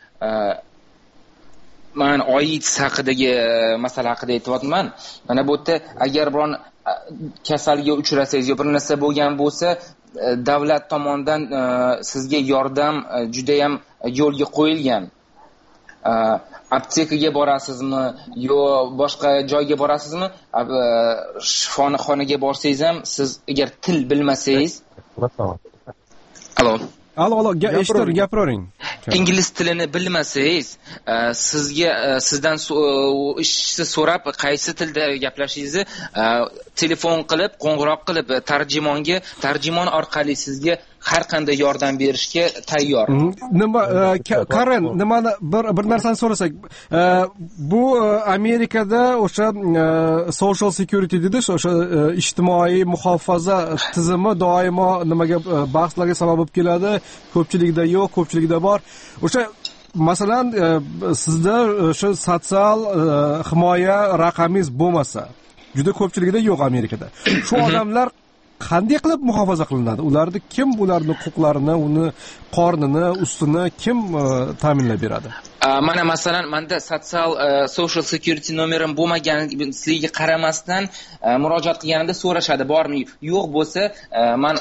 Men AIDS haqidagi masala haqida aytyapman. Mana bu yerda agar biron kasalga uchrasangiz yo bir narsa bo'lgan bo'lsa, davlat tomonidan sizga yordam juda ham yo'lga qo'yilgan. Aptekaga borasizmi yo boshqa joyga borasizmi, shifoxonaga borsangiz ham siz agar til bilmasangiz, Alo. Alo, alo, eshitib gapiring. Ingliz tilini bilmasangiz, sizga sizdan ishchi so'rab qaysi tilda gaplashishingizni telefon qilib, qo'ng'iroq qilib tarjimonga, tarjimon orqali sizga har qanday yordam berishga tayyor. Nima Karen, nimani bir bir narsani so'rasak, bu Amerikada o'sha social security dedi, o'sha ijtimoiy muhofaza tizimi doimo nimaga bahslarga sabab bo'lib keladi. Ko'pchilikda yo'q, ko'pchilikda bor. O'sha masalan sizda o'sha sotsial himoya raqamingiz bo'lmasa, juda ko'pchilikda yo'q Amerikada. Shu odamlar qanday qilib muhofaza qilinadi? Ularni kim ularning huquqlarini, uni qornini, ustini kim ta'minlab beradi? Mana masalan, menda sotsial social security nomerim bo'lmaganiga qaramasdan murojaat qilganimda so'rashadi, bormi? Yo'q bo'lsa, men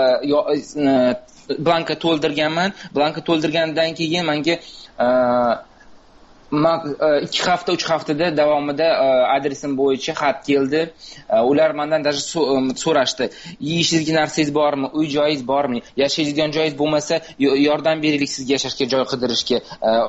blanka to'ldirganman. Blanka to'ldirgandan keyin menga ikki hafta uch haftada davomida adresim bo'yicha xat keldi. Ular mendan даже so'rashdi, yeyishingizga narsangiz bormi, uy joyingiz bormi, yashaydigan joyingiz bo'lmasa yordam beraylik sizga yashashga joy qidirishga.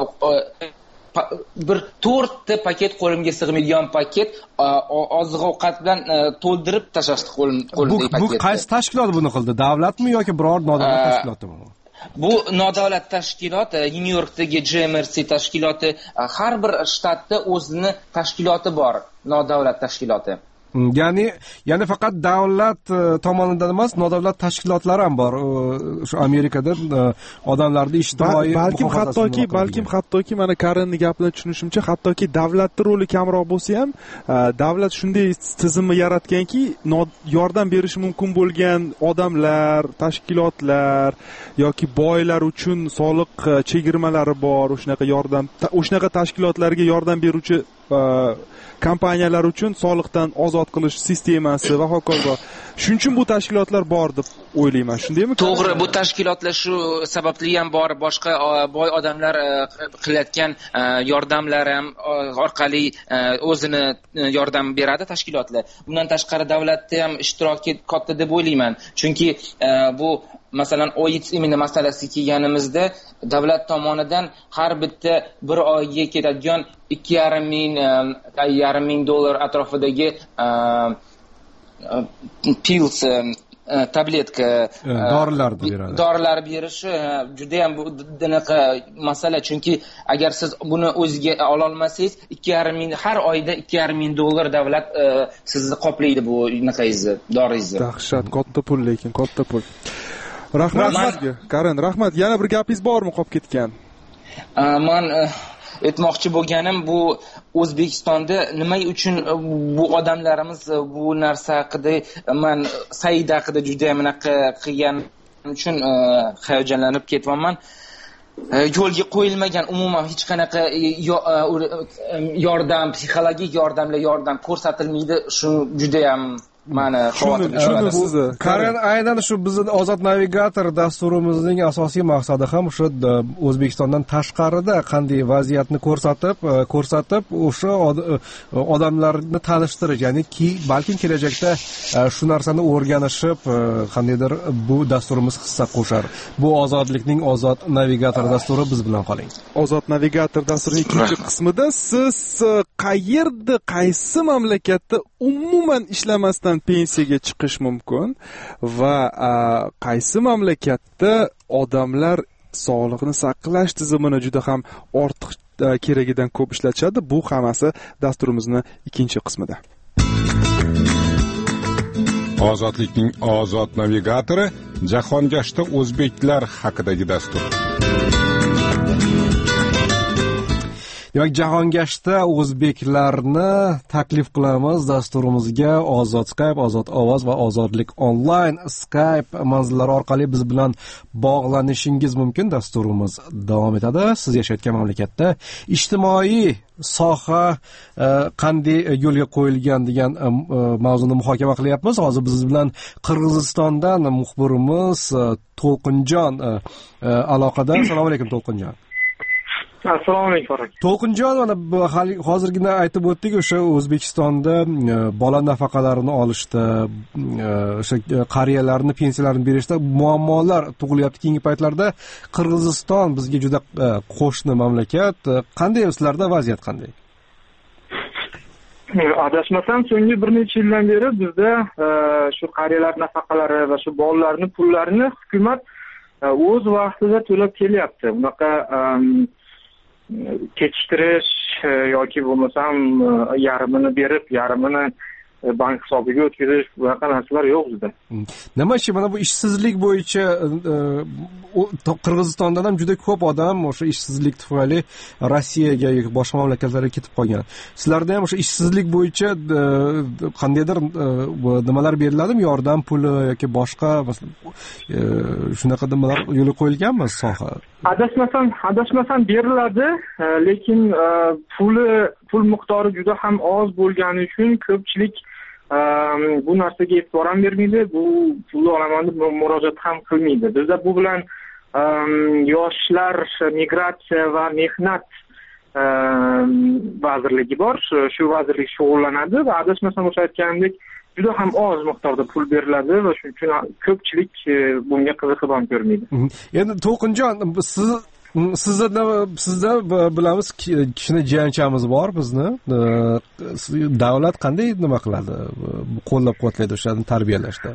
Bir to'rtta paket qo'limga sig'maydigan paket oziq ovqat bilan to'ldirib tashlashdi qo'limdagi paketni. Bu qaysi tashkilot buni qildi? Davlatmi yoki biror nodavlat tashkilotmi? Bu nodavlat tashkilot, Nyu-Yorkdagi J M R C tashkiloti, har bir shtatda o'zining tashkiloti bor, nodavlat tashkiloti. Ya'ni, ya'ni faqat davlat tomonidan emas, nodavlat tashkilotlar ham bor. Shu Amerikada odamlarning ijtimoiy balkim hattoki, balkim hattoki mana Karenning gapini tushunishimcha, hattoki davlatning roli kamroq bo'lsa ham, davlat shunday tizimni yaratganki, yordam berishi mumkin bo'lgan odamlar, tashkilotlar yoki boylar uchun soliq chegirmalari bor, o'shanaqa yordam, o'shanaqa tashkilotlarga yordam beruvchi kompaniyalar uchun soliqdan ozod qilish sistemasi va hokazo. Shuning uchun bu tashkilotlar bor deb o'ylayman, shundaymi? To'g'ri, bu tashkilotlar shu sababli ham bor, boshqa boy odamlar qilayotgan yordamlar ham orqali o'zini yordam beradi tashkilotlar. Bundan tashqari davlatda ham ishtiroki katta deb o'ylayman. Chunki bu masalan AIDS imini masalasiga kelganimizda davlat tomonidan har bitta bir oyga ketadigan ikki yarim ming yarim ming dollar atrofidagi pills tabletka dorilarni beradi. Dorilar berishi juda ham bu bunaqa masala, chunki agar siz buni o'ziga ola olmasangiz ikki yarim ming har oyda ikki yarim ming dollar davlat sizni qoplaydi bu naqayingizni, doringizni. Dahshat, katta pul, lekin katta pul. Rahmat sizga. Karin, rahmat. Yana bir gapingiz bormi qolib ketgan? Men aytmoqchi bo'lganim bu O'zbekistonda nima uchun bu odamlarimiz bu narsa haqida, men Saida haqida juda ham anaqa qilgan uchun hayajonlanib ketyapman. Yo'lga qo'yilmagan umuman hech qanaqa yordam, psixologik yordamlar yordam ko'rsatilmaydi. Shu juda ham mana xavotir sizni. Karin, aynan shu bizning Ozod navigator dasturimizning asosiy maqsadi ham o'sha O'zbekistondan tashqarida qanday vaziyatni ko'rsatib, ko'rsatib o'sha odamlarni tanishtirish, ya'ni ki balkim kelajakda shu narsani o'rganishib qandaydir bu dasturimiz hissa qo'shar. Bu Ozodlikning Ozod navigator dasturi, biz bilan qoling. Ozod navigator dasturining ikkinchi qismida siz qayerda, qaysi mamlakatda umuman ishlamasdan pensiyaga chiqish mumkin va qaysi mamlakatda odamlar sog'liqni saqlash tizimini juda ham ortiq keragidan ko'p ishlatishadi. Bu hammasi dasturimizning ikkinchi qismida. Ozodlikning Ozod navigatori jahongashta o'zbeklar haqidagi dastur. Demak, jahongashta o'zbeklarni taklif qilamiz dasturimizga. Ozod Skype, Ozod ovoz va Ozodlik online Skype manzillari orqali biz bilan bog'lanishingiz mumkin. Dasturimiz davom etadi. Siz yashayotgan mamlakatda ijtimoiy soha qanday yo'lga qo'yilgan degan mavzuni muhokama qilyapmiz. Hozir biz bilan Qirg'izistondan muxbirimiz To'lqinjon aloqada. Assalomu alaykum To'lqinjon. Assalomu alaykum. To'lqinjon, mana hozirgina aytib o'tdik, o'sha O'zbekistonda bola nafaqalarini olishda, o'sha qariyalarni pensiyalarini berishda muammolar tug'ilyapti keyingi paytlarda. Qirg'iziston bizga juda qo'shni mamlakat. Qanday sizlarda vaziyat qanday? Adashmasam, so'nggi bir necha yildan beri bizda shu qariyalar nafaqalari va shu bolalarning pullarini hukumat o'z vaqtida to'lab kelyapti. Bunaqa kechiktirish yoki bo'lmasam yarmini berib, yarmini bank hisobiga o'tkazish, bunaqa narsalar yo'q bizda. Nima ishi, mana bu ishsizlik bo'yicha Qirg'izistondan ham juda ko'p odam o'sha ishsizlik tufayli Rossiyaga yoki boshqa mamlakatlarga ketib qolgan. Sizlarda ham o'sha ishsizlik bo'yicha qandaydir nimalar beriladimi? Yordam puli yoki boshqa shunaqa nimalar yo'lga qo'yilganmi soha? Adashmasam, adashmasam beriladi, lekin puli pul miqdori juda ham oz bo'lgani uchun ko'pchilik bu narsaga e'tibor ham bermaydi, bu pulni olaman deb murojaat ham qilmaydi. Bizda bu bilan yoshlar migratsiya va mehnat vazirligi bor. Shu vazirlik shug'ullanadi va adashmasam o'sha aytganimdek juda ham oz miqdorda pul beriladi va shuning uchun ko'pchilik bunga qiziqib ham ko'rmaydi. Endi To'lqinjon, siz Sizda sizda bilamiz kichkina jiyanchamiz bor bizni. Davlat qanday nima qiladi? Qo'llab-quvvatlaydi o'shani tarbiyalashda.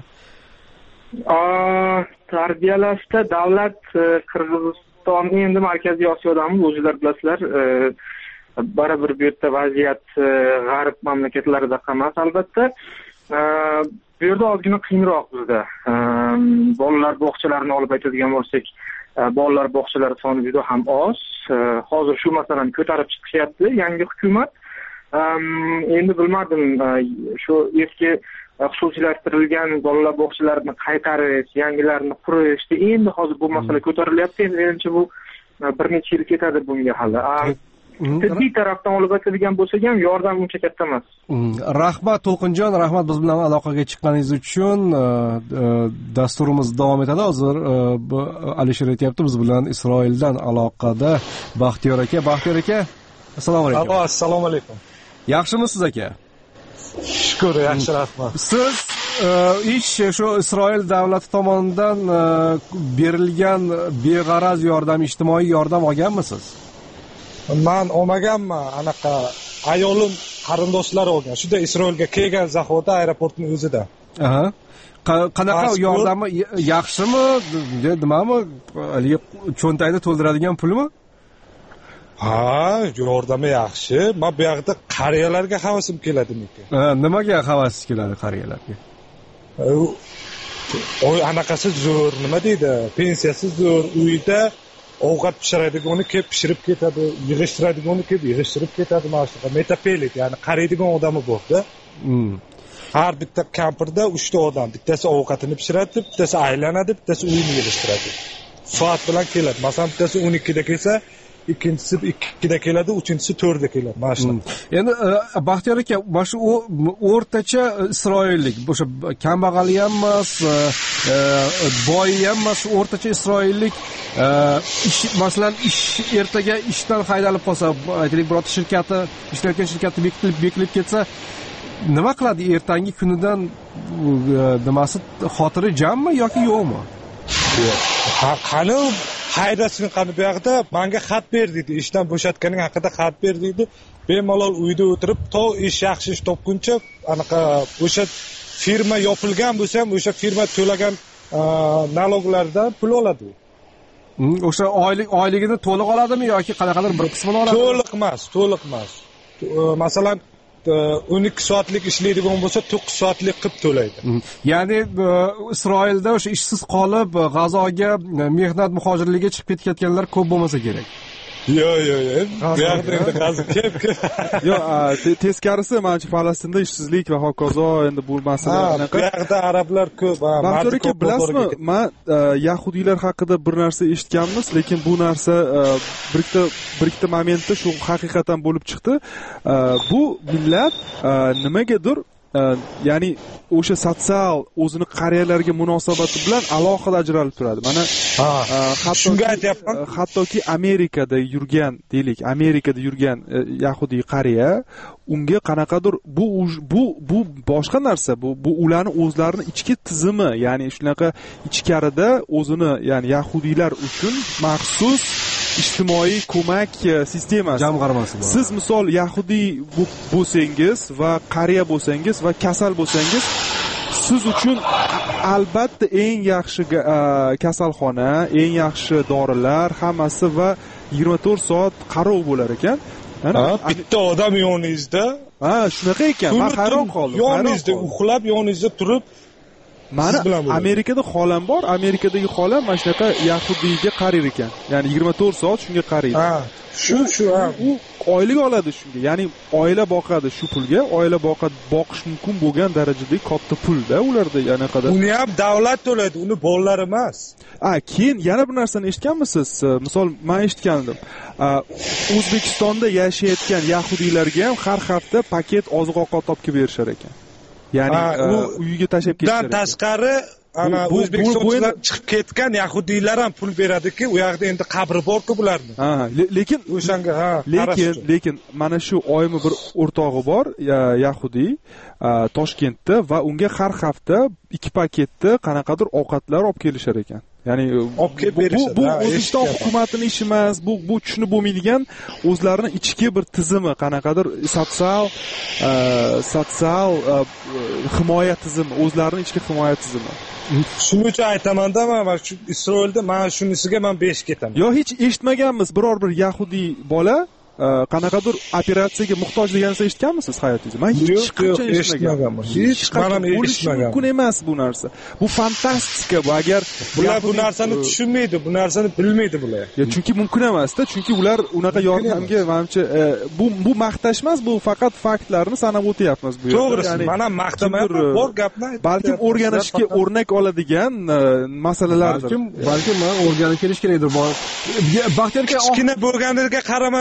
Tarbiyalashda davlat Qirg'izistonning endi Markaziy Osiyodamiz, o'zingizlar bilasizlar, baribir bu yerda vaziyat g'arb mamlakatlarida emas albatta. Bu yerda ozgina qiyinroq bizda. Bolalar bog'chalarini olib aytadigan bo'lsak, bolalar bog'chalari soni juda ham oz. Hozir shu masalani ko'tarib chiqishyapti yangi hukumat. Endi bilmadim, shu eski xususiylashtirilgan bolalar bog'chalarini qaytarish, yangilarini qurishda endi hozir bu masala ko'tarilyapti. Menimcha bu bir necha yil ketadi bunga hali. tibbiy tarafdan olib o'tadigan bo'lsak ham yordam uncha katta emas. Rahmat To'lqinjon, rahmat biz bilan aloqaga chiqqaningiz uchun. Dasturimiz davom etadi. Hozir Alisher aytayapti, biz bilan Isroildan aloqada Baxtiyor aka. Baxtiyor aka, assalomu alaykum. Alo, assalomu alaykum. Yaxshimisiz aka? Shukr, yaxshi, rahmat. Siz ish shu Isroil davlati tomonidan berilgan beg'araz yordam, ijtimoiy yordam olganmisiz? Men olmaganman, anaqa ayolim qarindoshlar olgan. Shunda Isroilga kelgan zahoti aeroportning o'zida. Aha. Qanaqa yordami, yaxshimi, nimami? Haligi cho'ntakda to'ldiradigan pulmi? Ha, yordami yaxshi. Men bu yerda qariyalarga havasim keladi menga. Ha, nimaga havasingiz keladi qariyalarga? Oy, anaqasi zo'r, nima deydi? Pensiyasi zo'r, uyda ovqat pishiradigani kelib pishirib ketadi, yig'ishtiradiganini kelib yig'ishtirib ketadi, mana shunaqa metapelit, ya'ni qaraydigan odami bor-da. Har bitta kampirda uchta odam, bittasi ovqatini pishiradi, bittasi aylanadi, bittasi uyini yig'ishtiradi. Soat bilan keladi. Masalan, bittasi o'n ikkida kelsa, ikkinchisi ikkida keladi, uchinchisi to'rtda keladi. Mana shunaqa. Endi Baxtiyor aka, mana shu o'rtacha isroillik, o'sha kambag'ali ham emas, boyi ham emas, o'rtacha isroillik ish, masalan, ish ertaga ishdan haydalib qolsa, aytaylik, birorta shirkati, ishlayotgan shirkati bekilib bekilib ketsa, nima qiladi? Ertangi kunidan nimasi xotiri jammi yoki yo'qmi? Ha, qani haydasini qani bu yoqda menga xat ber dedi, ishdan bo'shatganing haqida xat ber dedi. Bemalol uyda o'tirib, to ish yaxshi ish topguncha, anaqa o'sha firma yopilgan bo'lsa ham, o'sha firma to'lagan naloglardan pul oladi. O'sha oylik oyligini to'liq oladimi yoki qanaqadir bir qismini oladimi? To'liq emas, to'liq emas. Masalan, o'n ikki soatlik ishlaydigan bo'lsa, to'qqiz soatlik qilib to'laydi. Ya'ni Isroilda o'sha ishsiz qolib, G'azoga mehnat muhojirligiga chiqib ketayotganlar ko'p bo'lmasa kerak. Yo'q, yo'q, yo'q. Bu yoqda endi G'azo kelib. Yo'q, teskarisi, menimcha Falastinda ishsizlik va hokazo endi bu masala anaqa. Bu yoqda arablar ko'p, mardi ko'p. Bilasizmi, men yahudiylar haqida bir narsa eshitganmiz, lekin bu narsa bir ikkita bir ikkita momentda shu haqiqatan bo'lib chiqdi. Bu millat nimagadir, ya'ni o'sha sotsial o'zini qariyalarga munosabati bilan alohida ajralib turadi. Mana shunga aytyapman. Hattoki Amerikada yurgan, deylik, Amerikada yurgan yahudiy qariya, unga qanaqadir bu bu bu boshqa narsa, bu bu ularning o'zlarining ichki tizimi, ya'ni shunaqa ichkarida o'zini, ya'ni yahudiylar uchun maxsus ijtimoiy ko'mak sistemasi, jamg'armasi bor. Siz misol yahudiy bo'lsangiz va qariya bo'lsangiz va kasal bo'lsangiz, siz uchun albatta eng yaxshi kasalxona, eng yaxshi dorilar hammasi va yigirma to'rt soat qarov bo'lar ekan. Ha, bitta odam yoningizda. Ha, shunaqa ekan. Men hayron qoldim. Yoningizda uxlab, yoningizda turib, mana Amerikada xolam bor, Amerikadagi xolam mana shunaqa yahudiyga qarir ekan. Ya'ni yigirma to'rt soat shunga qaraydi. Ha, shu shu ha. U oylik oladi shunga. Ya'ni oila boqadi shu pulga, oila boqadi, boqish mumkin bo'lgan darajada katta pulda ularda, ya'ni qadar. Uni ham davlat to'laydi, uni bolalar emas. Ha, keyin yana bir narsani eshitganmisiz? Misol, men eshitgandim. O'zbekistonda yashayotgan yahudiylarga ham har hafta paket oziq-ovqat topib berishar ekan. Ya'ni u uyiga tashab ketishar. Bundan tashqari, ana O'zbekistondan chiqib ketgan yahudiylar ham pul beradiki, u yoqda endi qabri bor-ku bularning. Ha, lekin o'shanga, ha, lekin lekin mana shu oymi bir o'rtog'i bor, yahudiy, Toshkentda, va unga har hafta ikki paketda qanaqadir ovqatlar olib kelishar ekan. Ya'ni bu bu O'zbekiston hukumatining ishi emas, bu bu tushunib bo'lmaydigan o'zlarining ichki bir tizimi, qanaqadir sotsial sotsial himoya tizimi, o'zlarining ichki himoya tizimi. Shuning uchun aytaman-da, men shu Isroilda men shunisiga men besh ketaman. Yo, hech eshitmaganmiz biror bir yahudiy bola qanaqadir operatsiyaga muhtoj deganini eshitganmisiz hayotingizda? Men hech qachon eshitmaganman. Hech qachon eshitmaganman. Mumkin emas bu narsa. Bu fantastika bu. Agar bular bu narsani tushunmaydi, bu narsani bilmaydi bular. Ya chunki mumkin emas-da, chunki ular unaqa yordamga, menimcha, bu bu maqtash emas, bu faqat faktlarni sanab o'tyapmiz bu yerda. To'g'ri, mana maqtamayapman, bor gapni aytib. Balkim o'rganishga o'rnak oladigan masalalardir. Balkim, balkim o'rganib kelish kerakdir. Baxtiyor aka, kichkina bo'lganiga qaramasdan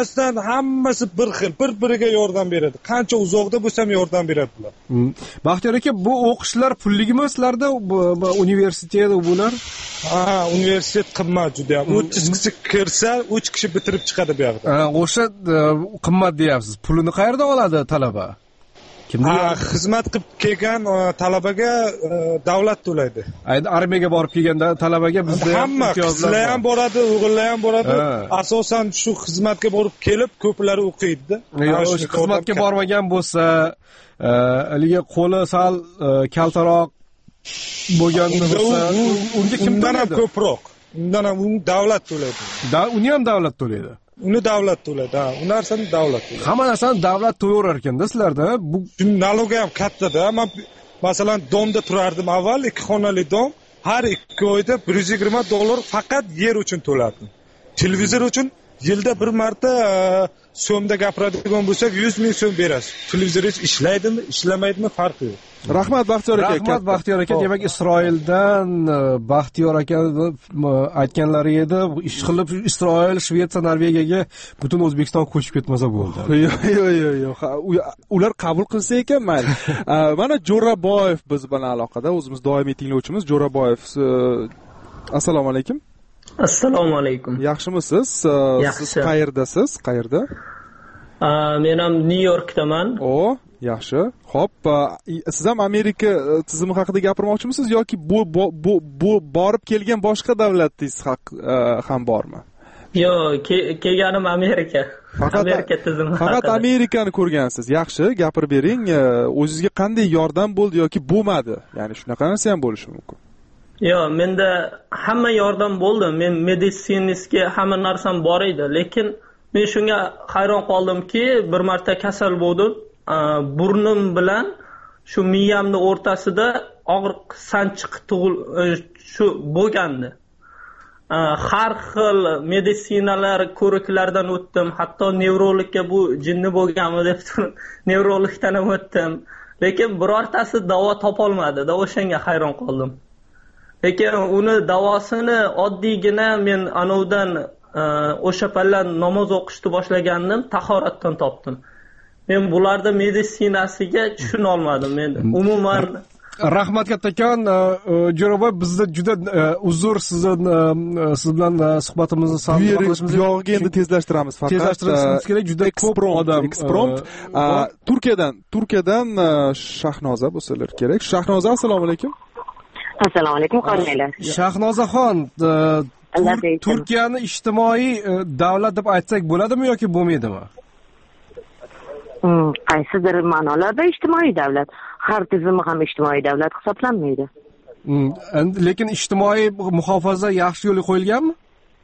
hammasi bir xil, bir-biriga yordam beradi. Qancha uzoqda bo'lsam yordam beradilar. Baxtiyor aka, bu o'qishlar pulligimi sizlarda, universitet bular? Ha, universitet qimmat juda ham. o'ttiz kishi kirsa, uch kishi bitirib chiqadi bu yerda. Ha, o'sha qimmat deyapsiz. Pulini qayerdan oladi talaba? Ha, xizmat qilib kelgan talabaga davlat to'laydi. Armiyaga borib kelganda talabaga bizda hamma qizlar ham boradi, o'g'illar ham boradi. Asosan shu xizmatga borib kelib ko'plari o'qiydi-da. O'sha xizmatga bormagan bo'lsa, haligi qo'li sal kaltaroq bo'lganda bo'lsa, unga kim undan ham ko'proq, undan ham davlat to'laydi. Da, uni ham davlat to'laydi. Uni davlat to'laydi, ha, u narsani davlat to'laydi. Hamma narsani davlat to'layverar ekanda sizlarda. Bu nalogi ham katta-da. Men masalan domda turardim avval, ikki xonali dom, har ikki oyda bir yuz yigirma dollar faqat yer uchun to'lardim. Televizor uchun yilda bir marta so'mda gapiradigan bo'lsak yuz ming so'm berasiz. Televizor ishlaydimi, ishlamaydimi farqi yo'q. Rahmat Baxtiyor aka. Rahmat Baxtiyor aka. Demak, Isroildan Baxtiyor aka aytganlari edi, ish qilib Isroil, Shvetsiya, Norvegiyaga butun O'zbekiston ko'chib ketmasa bo'ldi. Yo'q, yo'q, yo'q. Ular qabul qilsa ekan, mayli. Mana Jo'raboyev biz bilan aloqada, o'zimiz doimiy tinglovchimiz Jo'raboyev. Assalomu alaykum. Assalomu alaykum. Yaxshimisiz? Siz qayerdasiz? Qayerda? Men ham New Yorkdaman. O, yaxshi. Xo'p, siz ham Amerika tizimi haqida gapirmoqchimisiz yoki bu bu bu borib kelgan boshqa davlatingiz ham bormi? Yo'q, kelganim Amerika. Amerika tizimi haqida. Faqat Amerikani ko'rgansiz. Yaxshi, gapirib bering. O'zingizga qanday yordam bo'ldi yoki bo'lmadi? Ya'ni shunaqa narsa ham bo'lishi mumkin. Yo'q, menda hamma yordam bo'ldi. Men meditsinistga hamma narsam bor edi, lekin men shunga hayron qoldimki, bir marta kasal bo'ldim. Burnim bilan shu miyamning o'rtasida og'riq sanchiq tug'il shu bo'lgandi. Har xil meditsinalar ko'riklardan o'tdim, hatto nevrologga bu jinni bo'lganmi deb nevrologdan ham o'tdim. Lekin birortasi davo topolmadi. Da o'shanga hayron qoldim. Lekin uni davosini oddiygina men anovdan o'sha palla namoz o'qishni boshlagandim, tahoratdan topdim. Men bularda meditsinasiga tushuna olmadim men. Umuman rahmat kattakon, Jo'raboy, bizda juda uzr sizdan siz bilan suhbatimizni saqlashimiz yog'iga endi tezlashtiramiz faqat. Tezlashtirishimiz kerak, juda ko'p odam eksprompt. Turkiyadan, Turkiyadan Shahnoza bo'lsalar kerak. Shahnoza, assalomu alaykum. Assalomu alaykum, qanaqalar? Shahnozaxon, Turkiyani ijtimoiy davlat deb aytsak bo'ladimi yoki bo'lmaydimi? Qaysidir ma'nolarda ijtimoiy davlat. Har tizimi ham ijtimoiy davlat hisoblanmaydi. Lekin ijtimoiy muhofaza yaxshi yo'lga qo'yilganmi?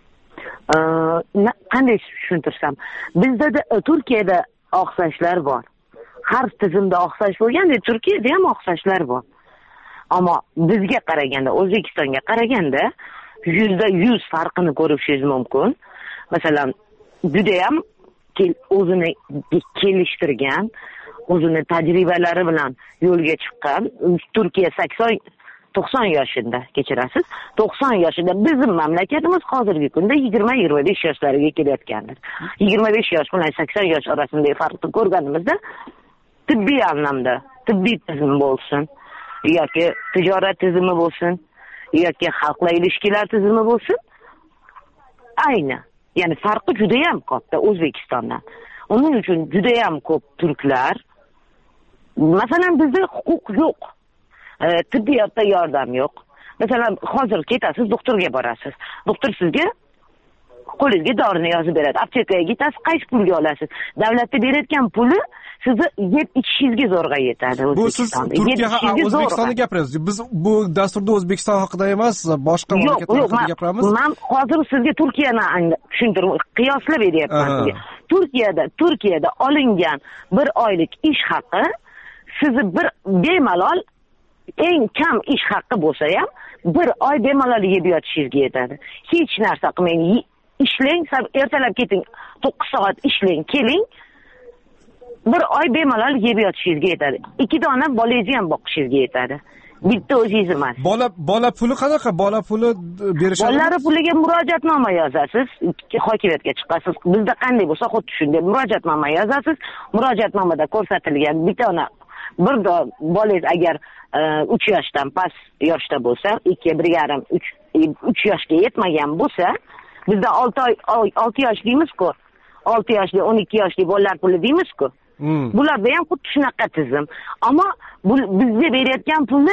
Qanday tushuntirsam, bizda Turkiyada oqsashlar bor. Har tizimda oqsash bo'lganda, Turkiyada ham oqsashlar bor. Ammo bizga qaraganda, O'zbekistonga qaraganda yuzda yuz farqini ko'rishingiz mumkin. Masalan, juda ham o'zini kelishtirgan, o'zini tajribalari bilan yo'lga chiqqan Turkiya sakson to'qson yoshida, kechirasiz, to'qson yoshida bizning mamlakatimiz hozirgi kunda yigirma yigirma besh yoshlarga kelayotgandir. yigirma besh yosh bilan sakson yosh orasidagi farqni ko'rganimizda tibbiy anlamda, tibbiy tizim bo'lsin, yoki tijorat tizimi bo'lsin, yoki xalqlar ilishkilar tizimi bo'lsin, ayni. Ya'ni farqi juda ham katta O'zbekistondan. Uning uchun juda ham ko'p turklar, masalan, bizda huquq yo'q. E, tibbiyotda yordam yo'q. Masalan, hozir ketasiz, doktorga borasiz. Doktor sizga qo'lingizga dorini yozib beradi. Aptekaga ketasiz, qaysi pulga olasiz? Davlatga berayotgan puli sizni yeb ichishingizga zo'rg'a yetadi. Bu siz Turkiya O'zbekistonni gapirasiz. Biz bu dasturda O'zbekiston haqida emas, boshqa mamlakatlar haqida gapiramiz. Men hozir sizga Turkiyani tushuntirib, qiyoslab beryapman sizga. Turkiyada, Turkiyada olingan bir oylik ish haqi sizni bir bemalol eng kam ish haqi bo'lsa ham bir oy bemalol yeb yotishingizga yetadi. Hech narsa qilmang, ishlang, ertalab keting, to'qqiz soat ishlang, keling. Bir oy bemalol yeb yotishingizga yetadi. Ikki dona bolangizni ham boqishingizga yetadi. bitta o'zingiz emas. Bola bola puli qanaqa? Bola puli berishadi. Bolalari puliga murojaatnoma yozasiz, hokimiyatga chiqasiz. Bizda qanday bo'lsa, xuddi shunday murojaatnoma yozasiz. Murojaatnomada ko'rsatilgan bitta bir bolangiz agar uch yoshdan past yoshda bo'lsa, ikki, bir yarim, uch yoshga yetmagan bo'lsa, bizda olti yosh deymiz-ku. olti yoshli, o'n ikki yoshli bolalar puli deymiz-ku. Hmm. Bularda ham xuddi shunaqa tizim. Ammo bu bizga berayotgan pulni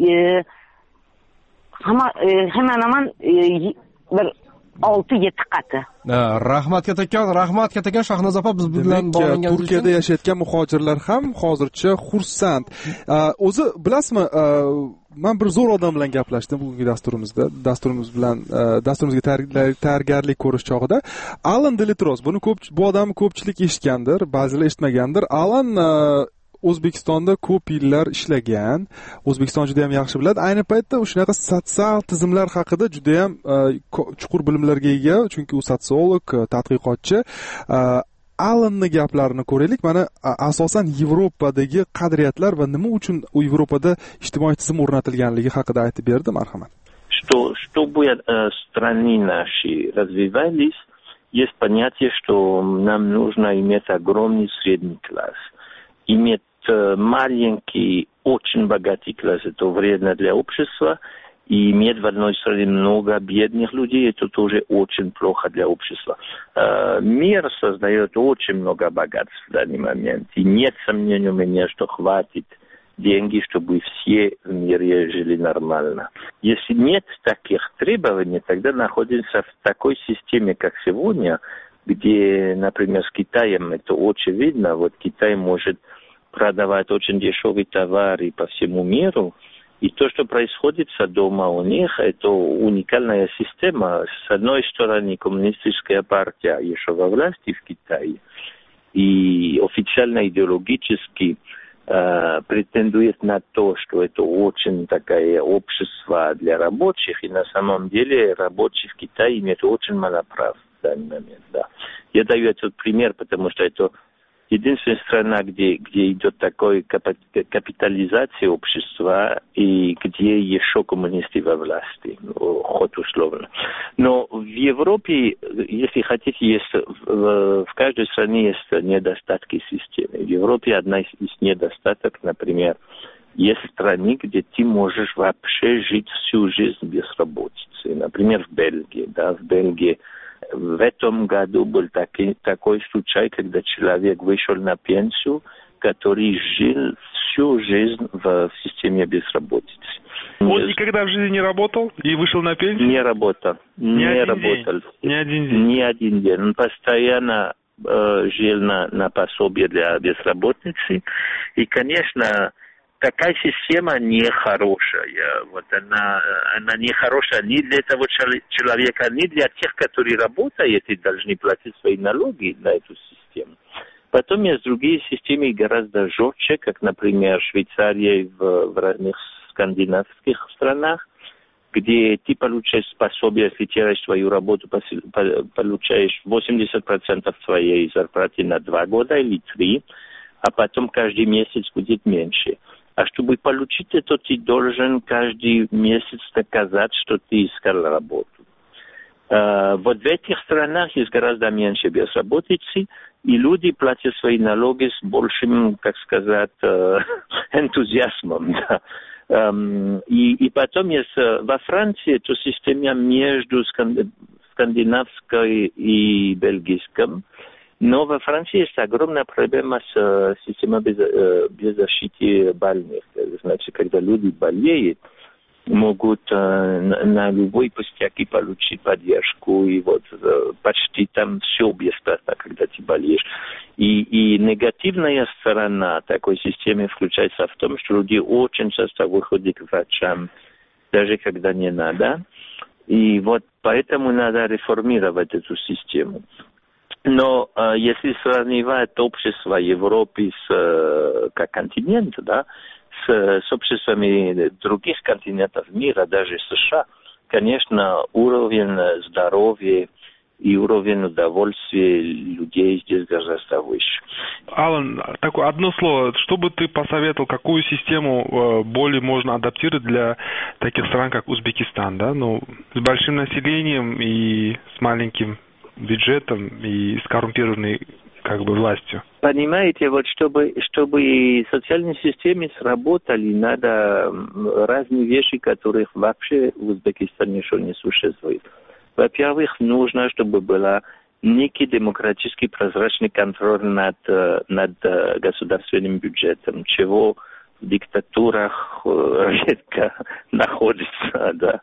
hamma hamma bir olti yetti qati. Rahmat katakon, rahmat katakon Shahnoza opa, biz bilan bog'langaningiz uchun. Turkiyada yashayotgan muhojirlar ham hozircha xursand. O'zi bilasizmi, men bir zo'r odam bilan gaplashdim bugungi dasturimizda. Dasturimiz bilan dasturimizga tayyorgarlik ko'rish chog'ida Alan Delitros, buni ko'p bu odamni ko'pchilik eshitgandir, ba'zilar eshitmagandir. Alan O'zbekistonda ko'p yillar ishlagan, O'zbekiston juda ham yaxshi biladi. Ayni paytda shunaqa sotsial tizimlar haqida juda ham chuqur bilimlarga ega, chunki u sotsiolog, tadqiqotchi. Alanni gaplarini ko'raylik. Mana asosan Yevropadagi qadriyatlar va nima uchun u Yevropada ijtimoiy tizim o'rnatilganligi haqida aytib berdi, marhamat. Что чтобы страны наши развивались, есть понятие, что нам нужно иметь огромный средний класс. Иметь маленький, очень богатый класс, это вредно для общества. И иметь в одной стране много бедных людей, это тоже очень плохо для общества. Мир создает очень много богатств в данный момент. И нет сомнений у меня, что хватит деньги, чтобы все в мире жили нормально. Если нет таких требований, тогда находимся в такой системе, как сегодня, где, например, с Китаем это очень видно. Вот Китай может продавать очень дешевые товары по всему миру. И то, что происходит дома у них, это уникальная система. С одной стороны, коммунистическая партия еще во власти в Китае. И официально идеологически э, претендует на то, что это очень такое общество для рабочих. И на самом деле рабочие в Китае имеют очень мало прав в данный момент. Да. Я даю этот пример, потому что это единственная страна, где, где идет такой капитализация общества и где еще коммунисты во власти, хоть условно. Но в Европе, если хотите, есть, в, в каждой стране есть недостатки системы. В Европе одна из недостатков, например, есть страны, где ты можешь вообще жить всю жизнь без работы. Например, в Бельгии. Да, в Бельгии в этом году был таки, такой случай, когда человек вышел на пенсию, который жил всю жизнь в, в системе безработицы. Он никогда в жизни не работал и вышел на пенсию? Не работал. Не, не один работал. День. Не один день. Не один день. Он постоянно э, жил на, на пособие для безработицы. И, конечно, такая система нехорошая. Вот она, она нехорошая ни для этого человека, ни для тех, которые работают и должны платить свои налоги на эту систему. Потом есть другие системы гораздо жестче, как, например, Швейцария в, в разных скандинавских странах, где ты получаешь пособие, если теряешь свою работу, получаешь восемьдесят процентов своей зарплаты на два года или три, а потом каждый месяц будет меньше. А чтобы получить это, ты должен каждый месяц доказать, что ты искал работу. Uh, вот в этих странах есть гораздо меньше безработицы, и люди платят свои налоги с большим, как сказать, uh, энтузиазмом. Да. Um, и, и потом есть uh, во Франции эту систему между скандинавской и бельгийской. Но во Франции есть огромная проблема с uh, системой без, uh, без защиты больных. Значит, когда люди болеют, могут э, на, на любой пустяки получить поддержку, и вот э, почти там все бесплатно, когда ты болеешь. И, и негативная сторона такой системы включается в том, что люди очень часто выходят к врачам, даже когда не надо. И вот поэтому надо реформировать эту систему. Но э, если сравнивать общество Европы с, э, как континент, да, С, с обществами других континентов мира, даже США, конечно, уровень здоровья и уровень удовольствия людей здесь гораздо выше. Алан, такое одно слово. Что бы ты посоветовал, какую систему более можно адаптировать для таких стран, как Узбекистан, да? Ну, с большим населением и с маленьким бюджетом и с коррумпированной как бы властью. Понимаете, вот чтобы, чтобы социальные системы сработали, надо разные вещи, которых вообще в Узбекистане еще не существует. Во-первых, нужно, чтобы был некий демократический прозрачный контроль над, над государственным бюджетом, чего в диктатурах редко находится. Да.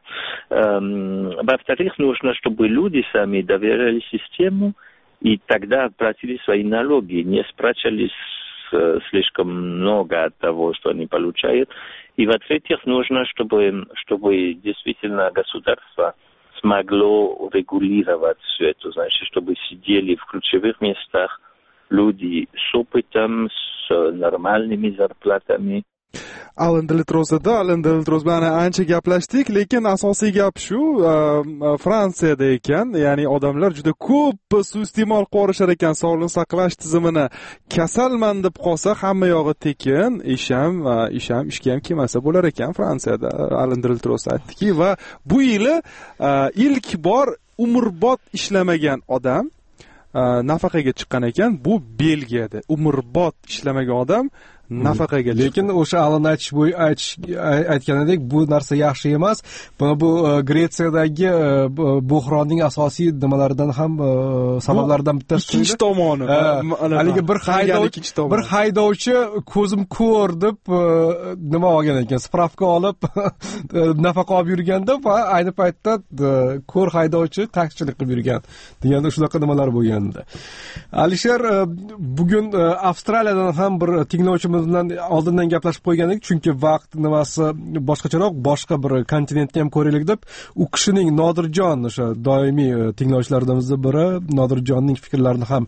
Во-вторых, нужно, чтобы люди сами доверяли систему, и тогда платили свои налоги, не спрашивали слишком много от того, что они получают. И в-третьих, нужно, чтобы, чтобы действительно государство смогло регулировать все это, значит, чтобы сидели в ключевых местах люди с опытом, с нормальными зарплатами. Alan Dilitrozada, Alan Dilitroz bilan ancha gaplashdik, lekin asosiy gap shu, Fransiyada ekan, ya'ni odamlar juda ko'p suiiste'mol qilishar ekan sog'liqni saqlash tizimini. Kasalman deb qolsa hamma yog'i tekin, ish ham, ish ham ishga ham kelmasa bo'lar ekan Fransiyada. Alan Dilitroz aytdiki va bu yili ilk bor umrbod ishlamagan odam nafaqaga chiqqan ekan. Bu Belgiyada umrbod ishlamagan odam nafaqaga chiqqan. Lekin o'sha Alan aytish bo'y aytish aytganidek bu narsa yaxshi emas. Bu, bu Gretsiyadagi buhronning asosiy nimalaridan ham sabablaridan bittasi. Ikkinchi tomoni. Haligi bir haydovchi bir haydovchi ko'zim ko'r deb nima olgan ekan, spravka olib nafaqa olib yurganda va ayni paytda ko'r haydovchi taksichilik qilib yurgan deganda shunaqa nimalar bo'lganda. Alisher, bugun Avstraliyadan ham bir tinglovchimiz bilan oldindan gaplashib qo'ygandik, chunki vaqt nimasi boshqacharoq, boshqa bir kontinentni ham ko'raylik deb, u kishining Nodirjon o'sha doimiy tinglovchilarimizdan biri Nodirjonning fikrlarini ham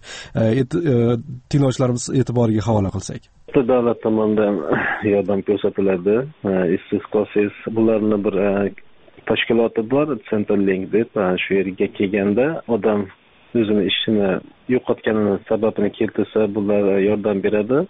tinglovchilarimiz e'tiboriga havola qilsak. Davlat tomonidan yordam ko'rsatiladi. Ishsiz qolsangiz, bularni bir tashkiloti bor, Centrelink deb, shu yerga kelganda odam o'zini ishini yo'qotganini sababini keltirsa, bular yordam beradi.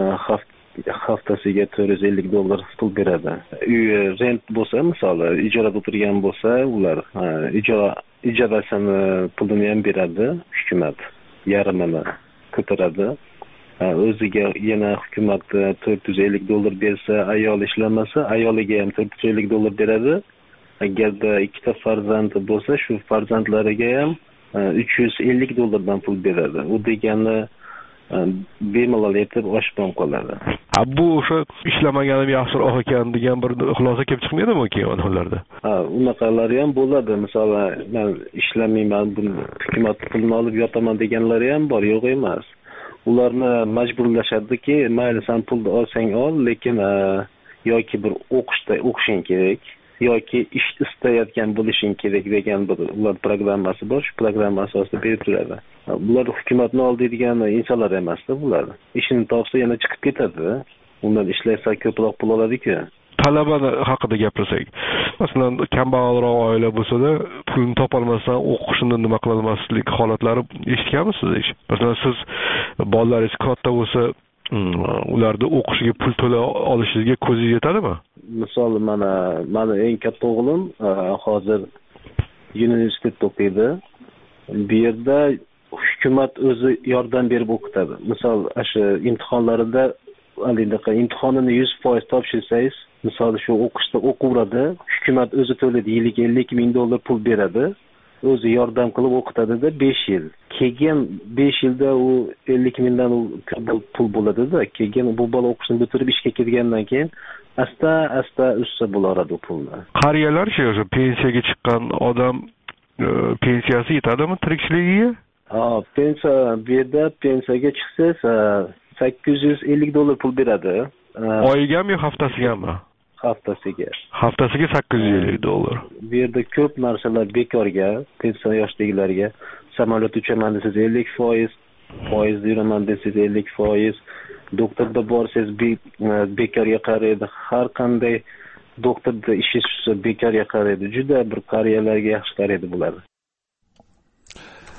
Haftasiga to'rt yuz ellik dollar pul beradi. Uy rent bo'lsa, misoli ijarada o'tirgan bo'lsa, ular ijara ijarasini pulini ham beradi hukumat. Yarmini ko'taradi. O'ziga yana hukumat to'rt yuz ellik dollar bersa, ayol ishlamasa, ayoliga ham to'rt yuz ellik dollar beradi. Agarda ikkita farzandi bo'lsa, shu farzandlariga ham uch yuz ellik dollardan pul beradi. U degani bemalol etib oshib qoladi. Ha, bu o'sha ishlamaгаnim yaxshiroq ekan degan bir xulosa kelib chiqmaydimi keyin ularda? Ha, unaqalari ham bo'ladi. Masalan, men ishlamayman, buni hukumat pulini olib yotaman deganlari ham bor, yo'q emas. Ularni majburlashadiki, mayli sen pulni olsang ol, lekin yoki bir o'qishda o'qishing kerak, yoki ish istayotgan bo'lishing kerak degan bir ular programmasi bor. Shu programma asosida berib turadi. Bular hukumatni oldigan insonlar emasda bular. Ishini topsa yana chiqib ketadi. Undan ishlaysa ko'proq pul oladi-ku. Talaba haqida gapirsak, masalan, kambag'alroq oila bo'lsa-da, pulni topolmasdan o'qishini nima qilolmaslik holatlari eshitganmisiz? Masalan, siz bolalaringiz katta bo'lsa, ularda o'qishiga pul to'la olishingizga ko'zingiz yetadimi? Misol, mana meni eng katta o'g'lim hozir universitetda o'qiydi. Bu yerda hukumat o'zi yordam berib o'qitadi. Misol, o'sha imtihonlarida albatta imtihonini yuz foiz topshirsangiz, misol shu o'qishda o'qiveradi, hukumat o'zi to'laydi, yiliga ellik ming dollar pul beradi. O'zi yordam qilib o'qitadi-da besh yil. Keyin besh yilda u ellik mingdan pul bo'ladi-da. Keyin bu bola o'qishni bitirib ishga kirgandan keyin asta-asta o'ssa bo'laradi pulni. Qariyalar o'sha pensiyaga chiqqan odam pensiyasi yetadimi tirikchiligiga? Ha, pensiya bu yerda pensiyaga chiqsangiz sakkiz yuz ellik dollar pul beradi. Oyigami, haftasigami? Haftasiga. Haftasiga sakkiz yuz ellik dollar. Bu yerda ko'p narsalar bekorga, pensiya yoshdagilarga. Samolyot uchaman desangiz ellik foiz, foizda yuraman desangiz ellik foiz, doktorda borsangiz bekorga qaraydi. Har qanday doktorda ishingiz bekorga qaraydi. Juda bir qariyalarga yaxshi qaraydi bular.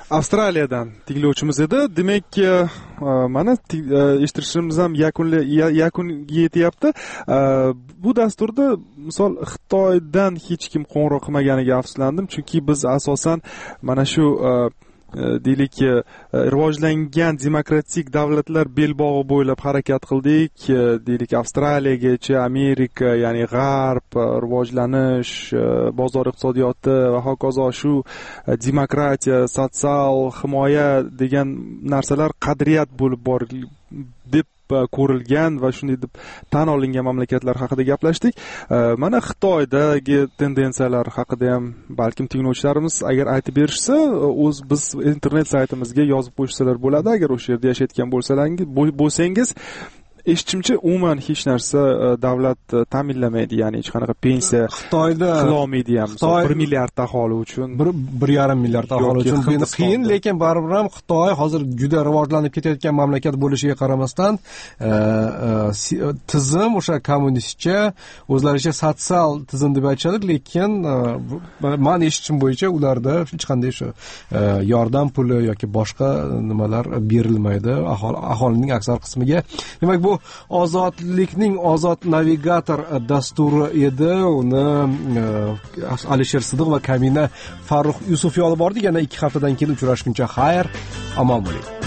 Avstraliyadan tinglovchimiz edi. Demak, mana eshittirishimiz ham yakunli yakuniga yetyapti. Bu dasturda misol Xitoydan hech kim qo'ng'iroq qilmaganiga afsuslandim, chunki biz asosan mana shu deylik rivojlangan demokratik davlatlar belbog'i bo'ylab harakat qildik. Deylik Avstraliyagacha, Amerika, ya'ni g'arb, rivojlanish, bozor iqtisodiyoti va hokazo shu demokratiya, sotsial himoya degan narsalar qadriyat bo'lib bor deb ko'rilgan va shunday deb tan olingan mamlakatlar haqida gaplashdik. Mana Xitoydagi tendensiyalar haqida ham balkim tinglovchilarimiz agar aytib berishsa, o'z biz internet saytimizga yozib qo'yishsalar bo'ladi. Agar o'sha yerda yashayotgan bo'lsangiz, bo'lsangiz eshitishimcha umuman hech narsa davlat ta'minlamaydi, ya'ni hech qanaqa pensiya Xitoyda qilolmaydi ham. bir milliard aholi uchun, bir yarim milliard aholi uchun bu qiyin, lekin baribir ham Xitoy hozir juda rivojlanib ketayotgan mamlakat bo'lishiga qaramasdan tizim o'sha kommunistcha, o'zlaricha sotsial tizim deb aytishadi, lekin men eshitishim bo'yicha ularda hech qanday shu yordam puli yoki boshqa nimalar berilmaydi aholining aksar qismiga. Demak, bu ozodlikning ozod navigator dasturi edi. Uni Alisher Sidiq va Kamina Farruh Yusufov olib bordik. Yana ikki haftadan keyin uchrashguncha xayr, omon bo'ling.